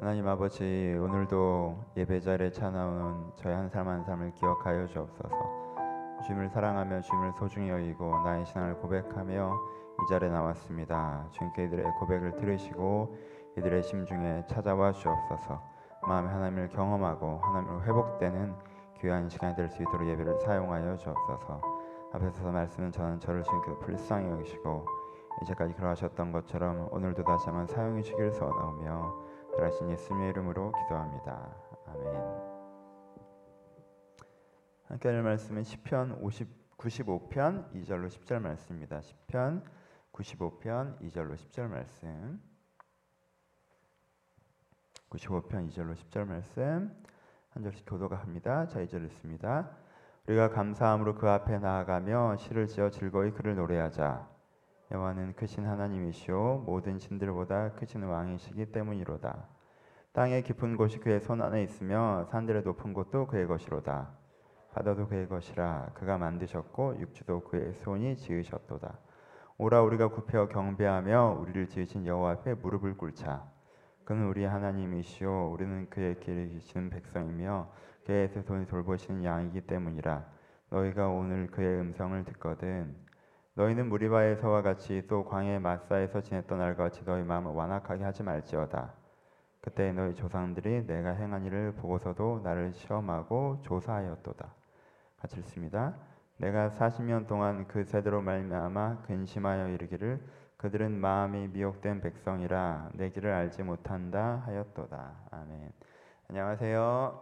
하나님 아버지, 오늘도 예배 자리에 찾아오는 저희 한 사람 한 사람을 기억하여 주옵소서. 주님을 사랑하며 주님을 소중히 여기고 나의 신앙을 고백하며 이 자리에 나왔습니다. 주님께 이들의 고백을 들으시고 이들의 심중에 찾아와 주옵소서. 마음에 하나님을 경험하고 하나님으로 회복되는 귀한 시간이 될 수 있도록 예배를 사용하여 주옵소서. 앞에서 말씀은 저를 주님께서 불쌍히 여기시고 이제까지 그러하셨던 것처럼 오늘도 다시 한번 사용해 주길 소원하오며 들으신 예수님의 이름으로 기도합니다. 아멘. 함께 할 말씀은 시편 95편 2절로 10절 말씀입니다. 시편 95편 2절로 10절 말씀. 95편 2절로 10절 말씀 한 절씩 교도가 합니다. 자, 2절 읽습니다. 우리가 감사함으로 그 앞에 나아가며 시를 지어 즐거이 그를 노래하자. 여호와는 크신 하나님이시오 모든 신들보다 크신 왕이시기 때문이로다. 땅의 깊은 곳이 그의 손 안에 있으며 산들의 높은 곳도 그의 것이로다. 바다도 그의 것이라. 그가 만드셨고 육지도 그의 손이 지으셨도다. 오라 우리가 굽혀 경배하며 우리를 지으신 여호와 앞에 무릎을 꿇자. 그는 우리 하나님이시오 우리는 그의 길을 기시는 백성이며 그의 손이 돌보시는 양이기 때문이라. 너희가 오늘 그의 음성을 듣거든 너희는 무리바에서와 같이 또 광야의 마사에서 지냈던 날과 같이 너희 마음을 완악하게 하지 말지어다. 그때 너희 조상들이 내가 행한 일을 보고서도 나를 시험하고 조사하였도다. 같이 읽습니다. 내가 40년 동안 그 세대로 말미암아 근심하여 이르기를 그들은 마음이 미혹된 백성이라 내 길을 알지 못한다 하였도다. 아멘. 안녕하세요.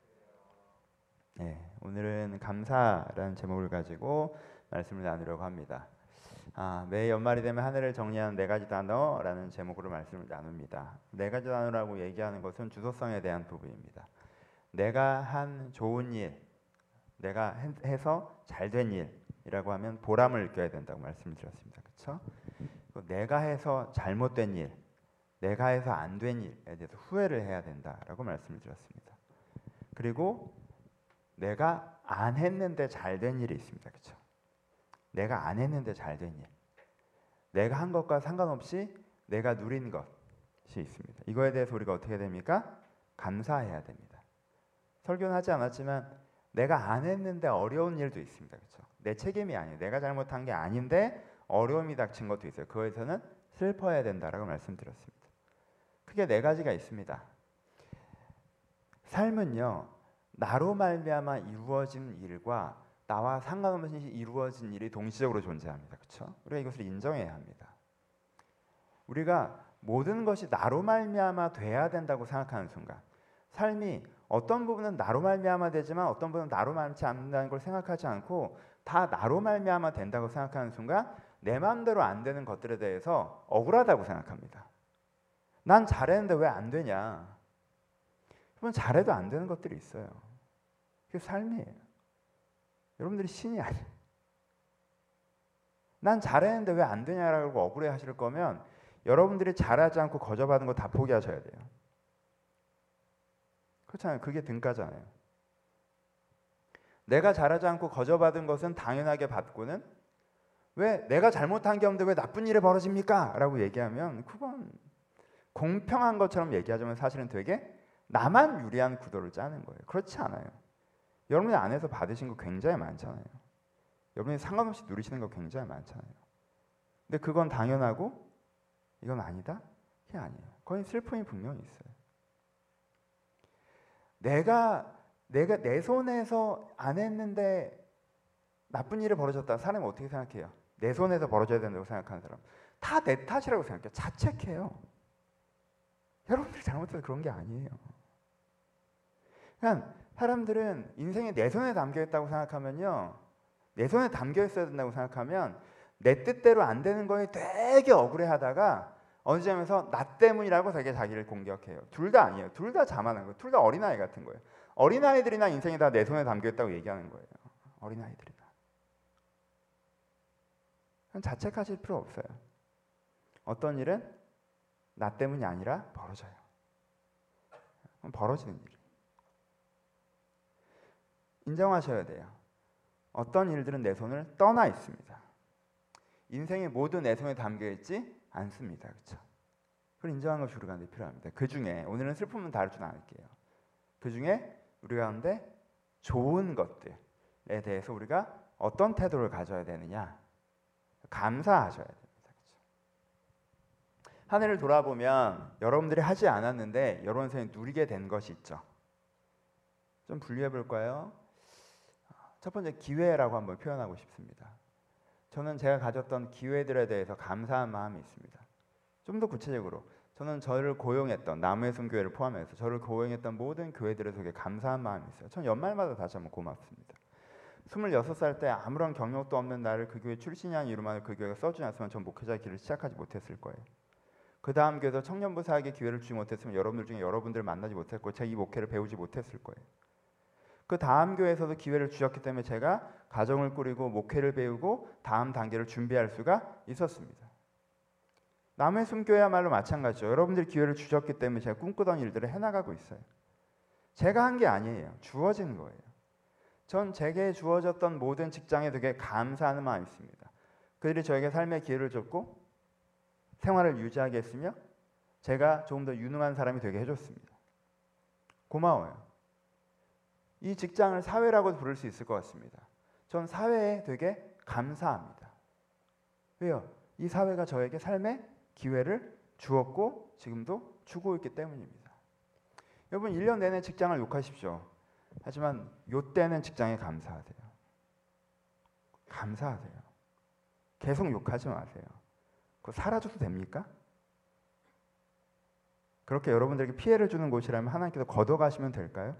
네, 오늘은 감사라는 제목을 가지고 말씀을 나누려고 합니다. 매 연말이 되면 한 해를 정리하는 4가지 단어라는 제목으로 말씀을 나눕니다. 4가지 단어라고 얘기하는 것은 주소성에 대한 부분입니다. 내가 한 좋은 일, 내가 해서 잘된 일이라고 하면 보람을 느껴야 된다고 말씀을 드렸습니다. 그렇죠? 내가 해서 잘못된 일, 내가 해서 안 된 일에 대해서 후회를 해야 된다라고 말씀을 드렸습니다. 그리고 내가 안 했는데 잘된 일이 있습니다. 그렇죠? 내가 안 했는데 잘된 일, 내가 한 것과 상관없이 내가 누린 것이 있습니다. 이거에 대해서 우리가 어떻게 됩니까? 감사해야 됩니다. 설교는 하지 않았지만 내가 안 했는데 어려운 일도 있습니다. 그렇죠? 내 책임이 아니에요. 내가 잘못한 게 아닌데 어려움이 닥친 것도 있어요. 그거에서는 슬퍼해야 된다라고 말씀드렸습니다. 크게 4가지가 있습니다. 삶은요, 나로 말미암아 이루어진 일과 나와 상관없이 이루어진 일이 동시적으로 존재합니다. 그렇죠? 우리가 이것을 인정해야 합니다. 우리가 모든 것이 나로 말미암아 돼야 된다고 생각하는 순간, 삶이 어떤 부분은 나로 말미암아 되지만 어떤 부분은 나로 말미암지 않는다는 걸 생각하지 않고 다 나로 말미암아 된다고 생각하는 순간 내 마음대로 안 되는 것들에 대해서 억울하다고 생각합니다. 난 잘했는데 왜 안 되냐? 여러분, 잘해도 안 되는 것들이 있어요. 그게 삶이에요. 여러분들이 신이 아니에요. 난 잘했는데 왜 안 되냐라고 억울해 하실 거면 여러분들이 잘하지 않고 거저받은 거 다 포기하셔야 돼요. 그렇잖아요. 그게 등가잖아요. 내가 잘하지 않고 거저받은 것은 당연하게 받고는 왜 내가 잘못한 게 없는데 왜 나쁜 일이 벌어집니까? 라고 얘기하면 그건 공평한 것처럼 얘기하자면 사실은 되게 나만 유리한 구도를 짜는 거예요. 그렇지 않아요. 여러분이 안에서 받으신 거 굉장히 많잖아요. 여러분이 상관없이 누리시는 거 굉장히 많잖아요. 근데 그건 당연하고 이건 아니다? 그게 아니에요. 거기 슬픔이 분명히 있어요. 내가 내 손에서 안 했는데 나쁜 일이 벌어졌다. 사람이 어떻게 생각해요? 내 손에서 벌어져야 된다고 생각하는 사람 다 내 탓이라고 생각해요. 자책해요. 여러분들이 잘못해서 그런 게 아니에요. 그냥 사람들은 인생이 내 손에 담겨 있다고 생각하면요, 내 손에 담겨 있어야 된다고 생각하면 내 뜻대로 안 되는 거에 되게 억울해하다가 어느 점에서 나 때문이라고 되게 자기를 공격해요. 둘 다 아니에요. 둘 다 자만한 거예요. 둘 다 어린아이 같은 거예요. 어린아이들이나 인생이 다 내 손에 담겨 있다고 얘기하는 거예요. 어린아이들이나. 자책하실 필요 없어요. 어떤 일은 나 때문이 아니라 벌어져요. 벌어지는 일이. 인정하셔야 돼요. 어떤 일들은 내 손을 떠나 있습니다. 인생의 모든 내 손에 담겨 있지 않습니다. 그렇죠? 그걸 인정하는 것이 우리 가운데 필요합니다. 그 중에 오늘은 슬픔은 다룰 줄 않을게요. 그 중에 우리 가운데 좋은 것들에 대해서 우리가 어떤 태도를 가져야 되느냐, 감사하셔야 됩니다. 그렇죠? 한 해를 돌아보면 여러분들이 하지 않았는데 여러분 생에 누리게 된 것이 있죠. 좀 분류해 볼까요? 첫 번째, 기회라고 한번 표현하고 싶습니다. 저는 제가 가졌던 기회들에 대해서 감사한 마음이 있습니다. 좀 더 구체적으로 저는 저를 고용했던 나무의 숨 교회를 포함해서 저를 고용했던 모든 교회들에 되게 감사한 마음이 있어요. 전 연말마다 다시 한번 고맙습니다. 26살 때 아무런 경력도 없는 나를 그 교회 출신이 아닌 이유만으로 그 교회가 써주지 않았으면 전 목회자의 길을 시작하지 못했을 거예요. 그 다음 교회에서 청년부 사역의 기회를 주지 못했으면 여러분들 중에 여러분들을 만나지 못했고 제가 이 목회를 배우지 못했을 거예요. 그 다음 교회에서도 기회를 주셨기 때문에 제가 가정을 꾸리고 목회를 배우고 다음 단계를 준비할 수가 있었습니다. 남의 숨교회야말로 마찬가지죠. 여러분들이 기회를 주셨기 때문에 제가 꿈꾸던 일들을 해나가고 있어요. 제가 한 게 아니에요. 주어진 거예요. 전 제게 주어졌던 모든 직장에 되게 감사하는 마음이 있습니다. 그들이 저에게 삶의 기회를 줬고 생활을 유지하게 했으며 제가 조금 더 유능한 사람이 되게 해줬습니다. 고마워요. 이 직장을 사회라고 부를 수 있을 것 같습니다. 전 사회에 되게 감사합니다. 왜요? 이 사회가 저에게 삶의 기회를 주었고 지금도 주고 있기 때문입니다. 여러분 1년 내내 직장을 욕하십시오. 하지만 요때는 직장에 감사하세요. 감사하세요. 계속 욕하지 마세요. 그거 사라져도 됩니까? 그렇게 여러분들에게 피해를 주는 곳이라면 하나님께서 걷어가시면 될까요?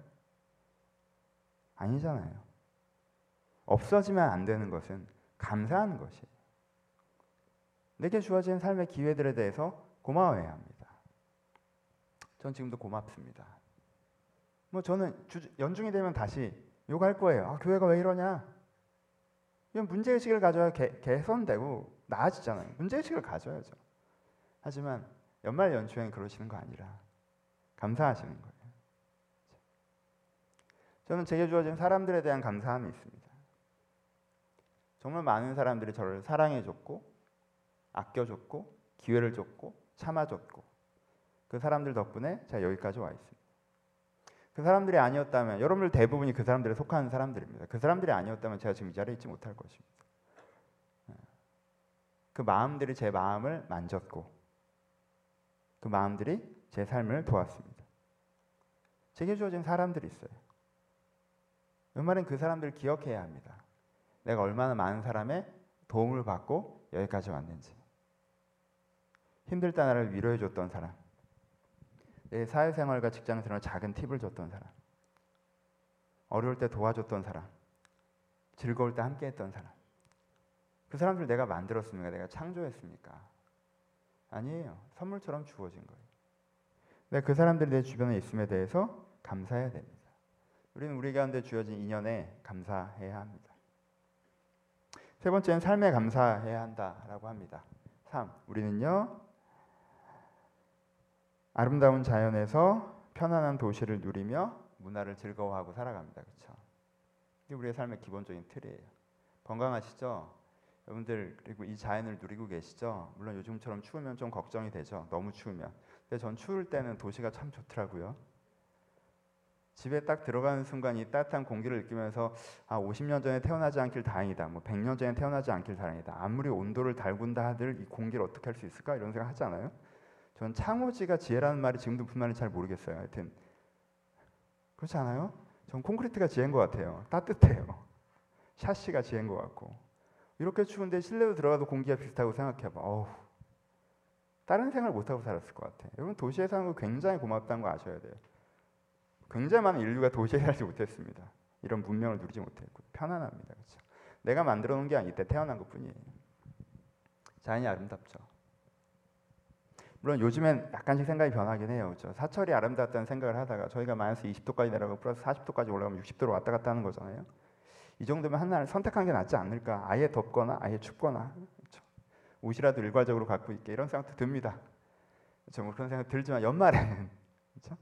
아니잖아요. 없어지면 안 되는 것은 감사하는 것이에요. 내게 주어진 삶의 기회들에 대해서 고마워해야 합니다. 전 지금도 고맙습니다. 저는 연중이 되면 다시 욕할 거예요. 교회가 왜 이러냐? 이건 문제의식을 가져야 개선되고 나아지잖아요. 문제의식을 가져야죠. 하지만 연말 연초엔 그러시는 거 아니라 감사하시는 거예요. 저는 제게 주어진 사람들에 대한 감사함이 있습니다. 정말 많은 사람들이 저를 사랑해줬고 아껴줬고 기회를 줬고 참아줬고 그 사람들 덕분에 제가 여기까지 와 있습니다. 그 사람들이 아니었다면 여러분들 대부분이 그 사람들에 속하는 사람들입니다. 그 사람들이 아니었다면 제가 지금 이 자리에 있지 못할 것입니다. 그 마음들이 제 마음을 만졌고 그 마음들이 제 삶을 도왔습니다. 제게 주어진 사람들이 있어요. 연말엔 그 사람들을 기억해야 합니다. 내가 얼마나 많은 사람의 도움을 받고 여기까지 왔는지. 힘들 때 나를 위로해줬던 사람, 내 사회생활과 직장생활 작은 팁을 줬던 사람, 어려울 때 도와줬던 사람, 즐거울 때 함께했던 사람. 그 사람들 내가 만들었습니까? 내가 창조했습니까? 아니에요. 선물처럼 주어진 거예요. 근데 그 사람들이 내 주변에 있음에 대해서 감사해야 됩니다. 우리는 우리 가운데 주어진 인연에 감사해야 합니다. 세 번째는 삶에 감사해야 한다라고 합니다. 3. 우리는요 아름다운 자연에서 편안한 도시를 누리며 문화를 즐거워하고 살아갑니다. 그렇죠? 이게 우리의 삶의 기본적인 틀이에요. 건강하시죠? 여러분들 그리고 이 자연을 누리고 계시죠? 물론 요즘처럼 추우면 좀 걱정이 되죠. 너무 추우면. 근데 전 추울 때는 도시가 참 좋더라고요. 집에 딱 들어가는 순간 이 따뜻한 공기를 느끼면서 50년 전에 태어나지 않길 다행이다. 100년 전에 태어나지 않길 다행이다. 아무리 온도를 달군다 하들 이 공기를 어떻게 할 수 있을까? 이런 생각 하지 않아요? 전 창호지가 지혜라는 말이 지금도 무슨 말인지 잘 모르겠어요. 하여튼 그렇지 않아요? 전 콘크리트가 지혜인 것 같아요. 따뜻해요. 샤시가 지혜인 것 같고. 이렇게 추운데 실내로 들어가도 공기가 비슷하고 생각해봐. 다른 생활 못하고 살았을 것 같아. 여러분 도시에 사는 거 굉장히 고맙다는 거 아셔야 돼요. 굉장히 많은 인류가 도시에 살지 못했습니다. 이런 문명을 누리지 못했고 편안합니다. 그렇죠? 내가 만들어 놓은 게 아니기 때문에 태어난 것뿐이에요. 자연이 아름답죠. 물론 요즘엔 약간씩 생각이 변하긴 해요. 그렇죠? 사철이 아름답다는 생각을 하다가 저희가 마이너스 20도까지 내려가고 플러스 40도까지 올라가면 60도로 왔다 갔다 하는 거잖아요. 이 정도면 하나를 선택한 게 낫지 않을까. 아예 덥거나 아예 춥거나 그렇죠? 옷이라도 일괄적으로 갖고 있게 이런 생각도 듭니다. 그렇죠? 그런 생각 들지만 연말에는 그렇죠?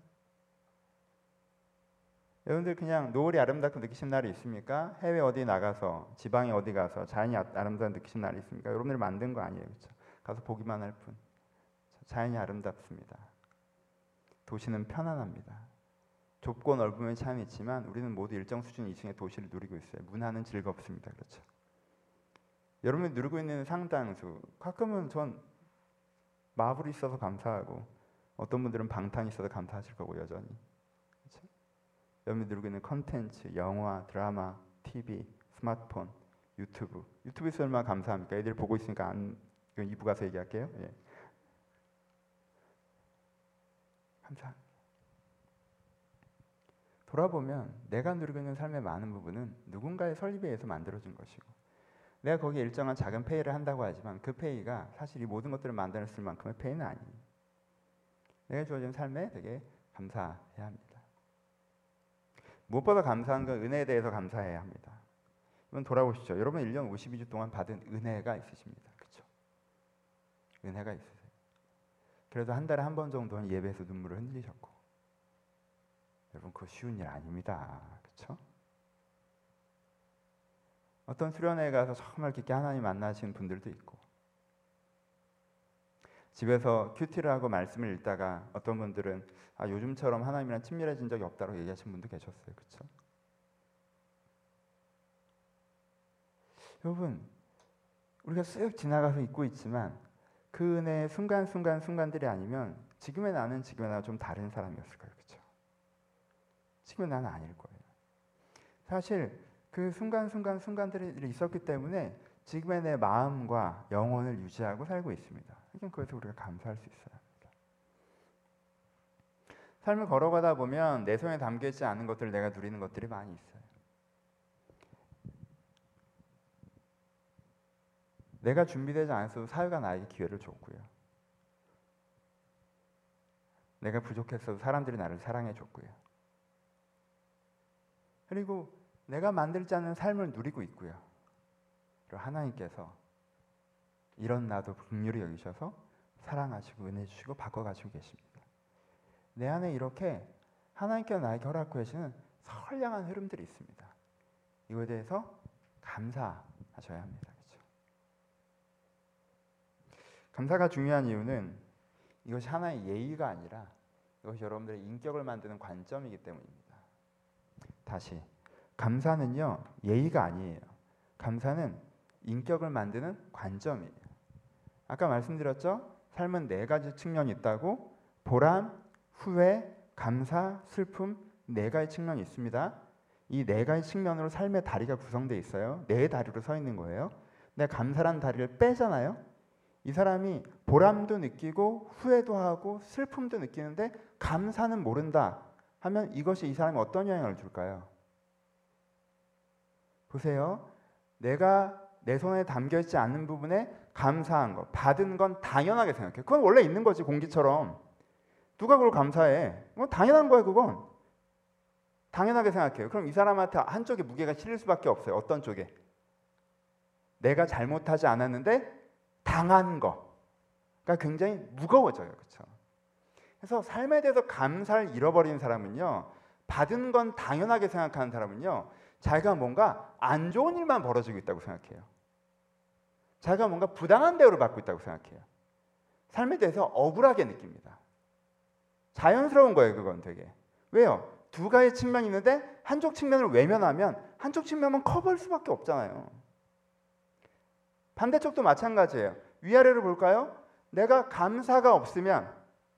여러분들 그냥 노을이 아름답고 느끼신 날이 있습니까? 해외 어디 나가서 지방에 어디 가서 자연이 아름다운 느끼신 날이 있습니까? 여러분들이 만든 거 아니에요. 그렇죠? 가서 보기만 할 뿐. 자연이 아름답습니다. 도시는 편안합니다. 좁고 넓음의 차이는 있지만 우리는 모두 일정 수준 이상의 도시를 누리고 있어요. 문화는 즐겁습니다. 그렇죠? 여러분이 누리고 있는 상당수, 가끔은 전 마블이 있어서 감사하고 어떤 분들은 방탄이 있어서 감사하실 거고 여전히. 그렇죠? 여러분이 누리고 있는 컨텐츠, 영화, 드라마, TV, 스마트폰, 유튜브에서 얼마나 감사합니까? 애들 보고 있으니까 이건 2부 가서 얘기할게요. 예. 감사합니다. 돌아보면 내가 누리고 있는 삶의 많은 부분은 누군가의 설립에 의해서 만들어진 것이고 내가 거기에 일정한 작은 페이를 한다고 하지만 그 페이가 사실 이 모든 것들을 만들었을 만큼의 페이는 아니에요. 내가 주어진 삶에 되게 감사해야 합니다. 무엇보다 감사한 건 은혜에 대해서 감사해야 합니다. 이번 돌아보시죠. 여러분 1년 52주 동안 받은 은혜가 있으십니다. 그렇죠? 은혜가 있으세요. 그래도 한 달에 한 번 정도는 예배에서 눈물을 흘리셨고 여러분 그거 쉬운 일 아닙니다. 그렇죠? 어떤 수련회에 가서 정말 깊게 하나님 만나시는 분들도 있고 집에서 큐티를 하고 말씀을 읽다가 어떤 분들은 요즘처럼 하나님이랑 친밀해진 적이 없다고 얘기하시는 분도 계셨어요. 그렇죠? 여러분 우리가 쓱 지나가서 잊고 있지만 그 은혜의 순간들이 아니면 지금의 나는 좀 다른 사람이었을 거예요. 그렇죠? 지금의 나는 아닐 거예요. 사실 그 순간들이 있었기 때문에 지금의 내 마음과 영혼을 유지하고 살고 있습니다. 그러니까 그래서 우리가 감사할 수 있어야 합니다. 삶을 걸어가다 보면 내 손에 담겨있지 않은 것들을 내가 누리는 것들이 많이 있어요. 내가 준비되지 않았어도 사회가 나에게 기회를 줬고요. 내가 부족했어도 사람들이 나를 사랑해 줬고요. 그리고 내가 만들지 않은 삶을 누리고 있고요. 그리고 하나님께서 이런 나도 긍휼히 여기셔서 사랑하시고 은혜 주시고 바꿔가시고 계십니다. 내 안에 이렇게 하나님께서 나에게 허락하고 계시는 선량한 흐름들이 있습니다. 이거에 대해서 감사하셔야 합니다. 그렇죠? 감사가 중요한 이유는 이것이 하나의 예의가 아니라 이것이 여러분들의 인격을 만드는 관점이기 때문입니다. 다시 감사는요 예의가 아니에요. 감사는 인격을 만드는 관점이에요. 아까 말씀드렸죠? 삶은 4가지 측면이 있다고. 보람, 후회, 감사, 슬픔 4가지 측면이 있습니다. 이 4가지 측면으로 삶의 다리가 구성되어 있어요. 4다리로 서 있는 거예요. 근데 감사란 다리를 빼잖아요. 이 사람이 보람도 느끼고 후회도 하고 슬픔도 느끼는데 감사는 모른다 하면 이것이 이 사람에 어떤 영향을 줄까요? 보세요. 내가 내 손에 담겨있지 않는 부분에 감사한 것, 받은 건 당연하게 생각해. 그건 원래 있는 거지, 공기처럼. 누가 그걸 감사해? 뭐 당연한 거예요, 그건. 당연하게 생각해요. 그럼 이 사람한테 한쪽에 무게가 실릴 수밖에 없어요. 어떤 쪽에? 내가 잘못하지 않았는데 당한 거가 굉장히 무거워져요. 그렇죠? 그래서 삶에 대해서 감사를 잃어버리는 사람은요, 받은 건 당연하게 생각하는 사람은요, 자기가 뭔가 안 좋은 일만 벌어지고 있다고 생각해요. 자기가 뭔가 부당한 대우를 받고 있다고 생각해요. 삶에 대해서 억울하게 느낍니다. 자연스러운 거예요, 그건 되게. 왜요? 2가지 측면이 있는데 한쪽 측면을 외면하면 한쪽 측면만 커버할 수밖에 없잖아요. 반대쪽도 마찬가지예요. 위아래를 볼까요? 내가 감사가 없으면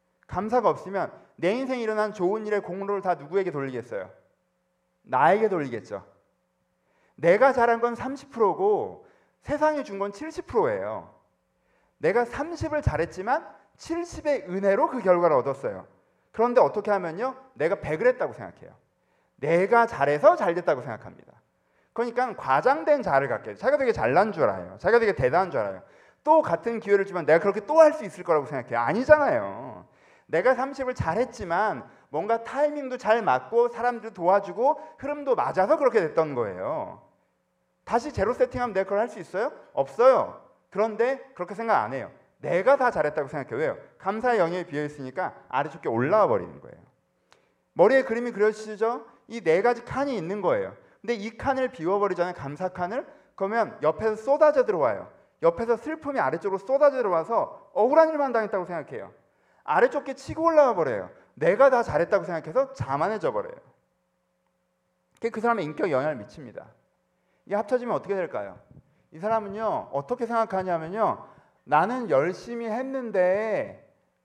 내 인생에 일어난 좋은 일의 공로를 다 누구에게 돌리겠어요? 나에게 돌리겠죠. 내가 잘한 건 30%고 세상이 준 건 70%예요. 내가 30을 잘했지만 70의 은혜로 그 결과를 얻었어요. 그런데 어떻게 하면요? 내가 100을 했다고 생각해요. 내가 잘해서 잘 됐다고 생각합니다. 그러니까 과장된 자아를 갖게 돼요. 자기가 되게 잘난 줄 알아요. 자기가 되게 대단한 줄 알아요. 또 같은 기회를 주면 내가 그렇게 또 할 수 있을 거라고 생각해요. 아니잖아요. 내가 30을 잘했지만 뭔가 타이밍도 잘 맞고 사람들도 도와주고 흐름도 맞아서 그렇게 됐던 거예요. 다시 제로 세팅하면 내가 그걸 할 수 있어요? 없어요. 그런데 그렇게 생각 안 해요. 내가 다 잘했다고 생각해요. 왜요? 감사의 영역이 비어있으니까 아래쪽에 올라와 버리는 거예요. 머리에 그림이 그려지죠? 이 4가지 칸이 있는 거예요. 근데 이 칸을 비워버리잖아요. 감사 칸을. 그러면 옆에서 쏟아져 들어와요. 옆에서 슬픔이 아래쪽으로 쏟아져 들어와서 억울한 일만 당했다고 생각해요. 아래쪽 게 치고 올라와 버려요. 내가 다 잘했다고 생각해서 자만해져 버려요. 그 사람의 인격에 영향을 미칩니다. 이게 합쳐지면 어떻게 될까요? 이 사람은요 어떻게 생각하냐면요, 나는 열심히 했는데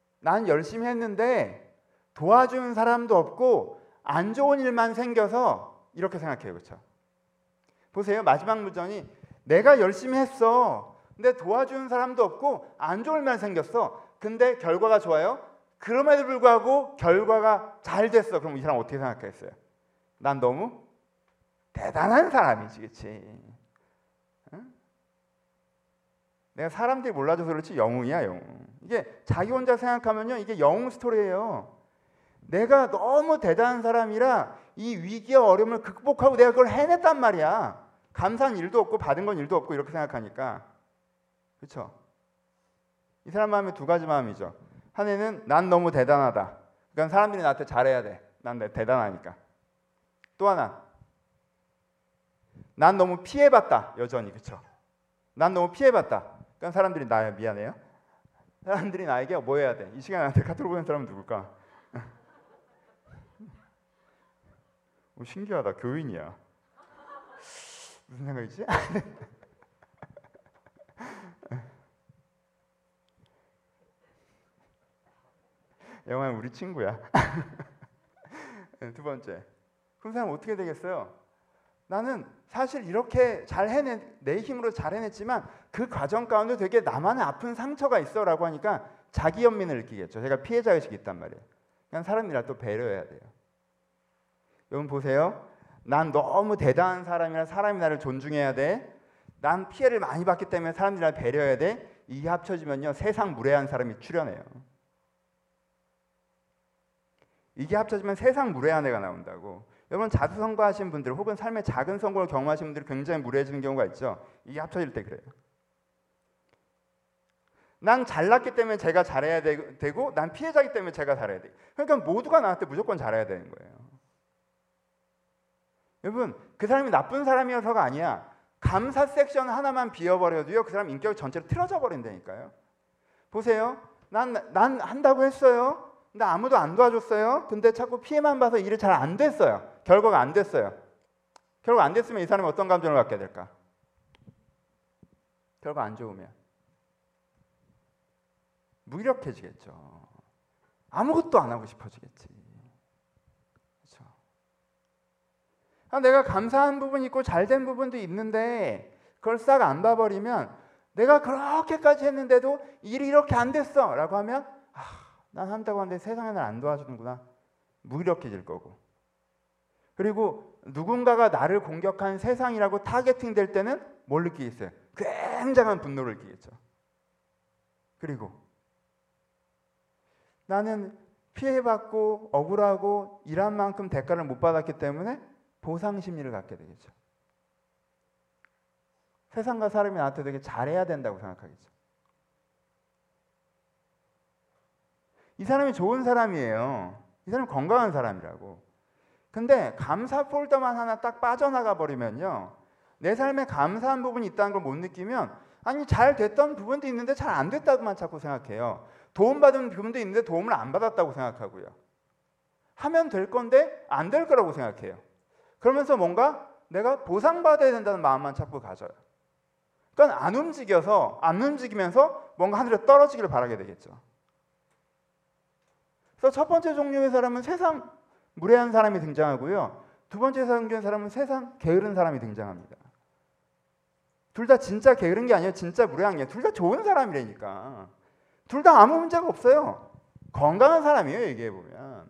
도와주는 사람도 없고 안 좋은 일만 생겨서, 이렇게 생각해요. 그렇죠? 보세요. 마지막 문장이 내가 열심히 했어. 근데 도와주는 사람도 없고 안 좋은 일만 생겼어. 근데 결과가 좋아요. 그럼에도 불구하고 결과가 잘 됐어. 그럼 이 사람 어떻게 생각했어요? 난 너무 대단한 사람이지, 그렇지? 응? 내가 사람들이 몰라줘서 그렇지 영웅이야, 영웅. 이게 자기 혼자 생각하면요, 이게 영웅 스토리예요. 내가 너무 대단한 사람이라 이 위기와 어려움을 극복하고 내가 그걸 해냈단 말이야. 감사한 일도 없고 받은 건 일도 없고 이렇게 생각하니까. 그렇죠? 이 사람 마음에 두 가지 마음이죠. 하나는 난 너무 대단하다. 그러니까 사람들이 나한테 잘해야 돼. 난 대단하니까. 또 하나, 난 너무 피해봤다. 여전히. 그렇죠? 난 너무 피해봤다. 그러니까 사람들이 나야 미안해요. 사람들이 나에게 뭐 해야 돼? 이 시간에 나한테 카톡 보낸 사람은 누굴까? 오, 신기하다. 교인이야. 무슨 생각이지? 영화는 우리 친구야. 두 번째, 그럼 사람 어떻게 되겠어요? 나는 사실 이렇게 내 힘으로 잘 해냈지만 그 과정 가운데 되게 나만의 아픈 상처가 있어라고 하니까 자기 연민을 느끼겠죠. 제가 피해자의식이 있단 말이에요. 그냥 사람이라 또 배려해야 돼요. 여러분 보세요. 난 너무 대단한 사람이라 사람이 나를 존중해야 돼. 난 피해를 많이 받기 때문에 사람들이 나를 배려해야 돼. 이게 합쳐지면요, 세상 무례한 사람이 출현해요. 이게 합쳐지면 세상 무례한 애가 나온다고. 여러분 자수성가하신 분들 혹은 삶의 작은 성공을 경험하신 분들이 굉장히 무례해지는 경우가 있죠. 이게 합쳐질 때 그래요. 난 잘났기 때문에 제가 잘해야 되고 난 피해자이기 때문에 제가 잘해야 돼. 그러니까 모두가 나한테 무조건 잘해야 되는 거예요. 여러분 그 사람이 나쁜 사람이어서가 아니야. 감사 섹션 하나만 비워버려도요 그 사람 인격이 전체로 틀어져 버린다니까요. 보세요. 난 한다고 했어요. 근데 아무도 안 도와줬어요. 근데 자꾸 피해만 봐서 일이 잘 안 됐어요. 결과가 안 됐어요. 결과 안 됐으면 이 사람이 어떤 감정을 갖게 될까? 결과 안 좋으면 무기력해지겠죠. 아무것도 안 하고 싶어지겠지. 그렇죠? 내가 감사한 부분이 있고 잘된 부분도 있는데 그걸 싹 안 봐버리면 내가 그렇게까지 했는데도 일이 이렇게 안 됐어 라고 하면 난 한다고 하는데 세상에 날 안 도와주는구나. 무기력해질 거고. 그리고 누군가가 나를 공격한 세상이라고 타겟팅 될 때는 뭘 느끼겠어요? 굉장한 분노를 느끼겠죠. 그리고 나는 피해받고 억울하고 일한 만큼 대가를 못 받았기 때문에 보상 심리를 갖게 되겠죠. 세상과 사람이 나한테 되게 잘해야 된다고 생각하겠죠. 이 사람이 좋은 사람이에요. 이 사람이 건강한 사람이라고. 근데 감사 폴더만 하나 딱 빠져나가 버리면요. 내 삶에 감사한 부분이 있다는 걸 못 느끼면 아니 잘 됐던 부분도 있는데 잘 안 됐다고만 자꾸 생각해요. 도움받은 부분도 있는데 도움을 안 받았다고 생각하고요. 하면 될 건데 안 될 거라고 생각해요. 그러면서 뭔가 내가 보상받아야 된다는 마음만 자꾸 가져요. 그러니까 안 움직이면서 뭔가 하늘에 떨어지기를 바라게 되겠죠. 그래서 첫 번째 종류의 사람은 세상 무례한 사람이 등장하고요. 두 번째 종류의 사람은 세상 게으른 사람이 등장합니다. 둘 다 진짜 게으른 게 아니에요. 진짜 무례한 게. 둘 다 좋은 사람이라니까. 둘 다 아무 문제가 없어요. 건강한 사람이에요. 얘기해보면.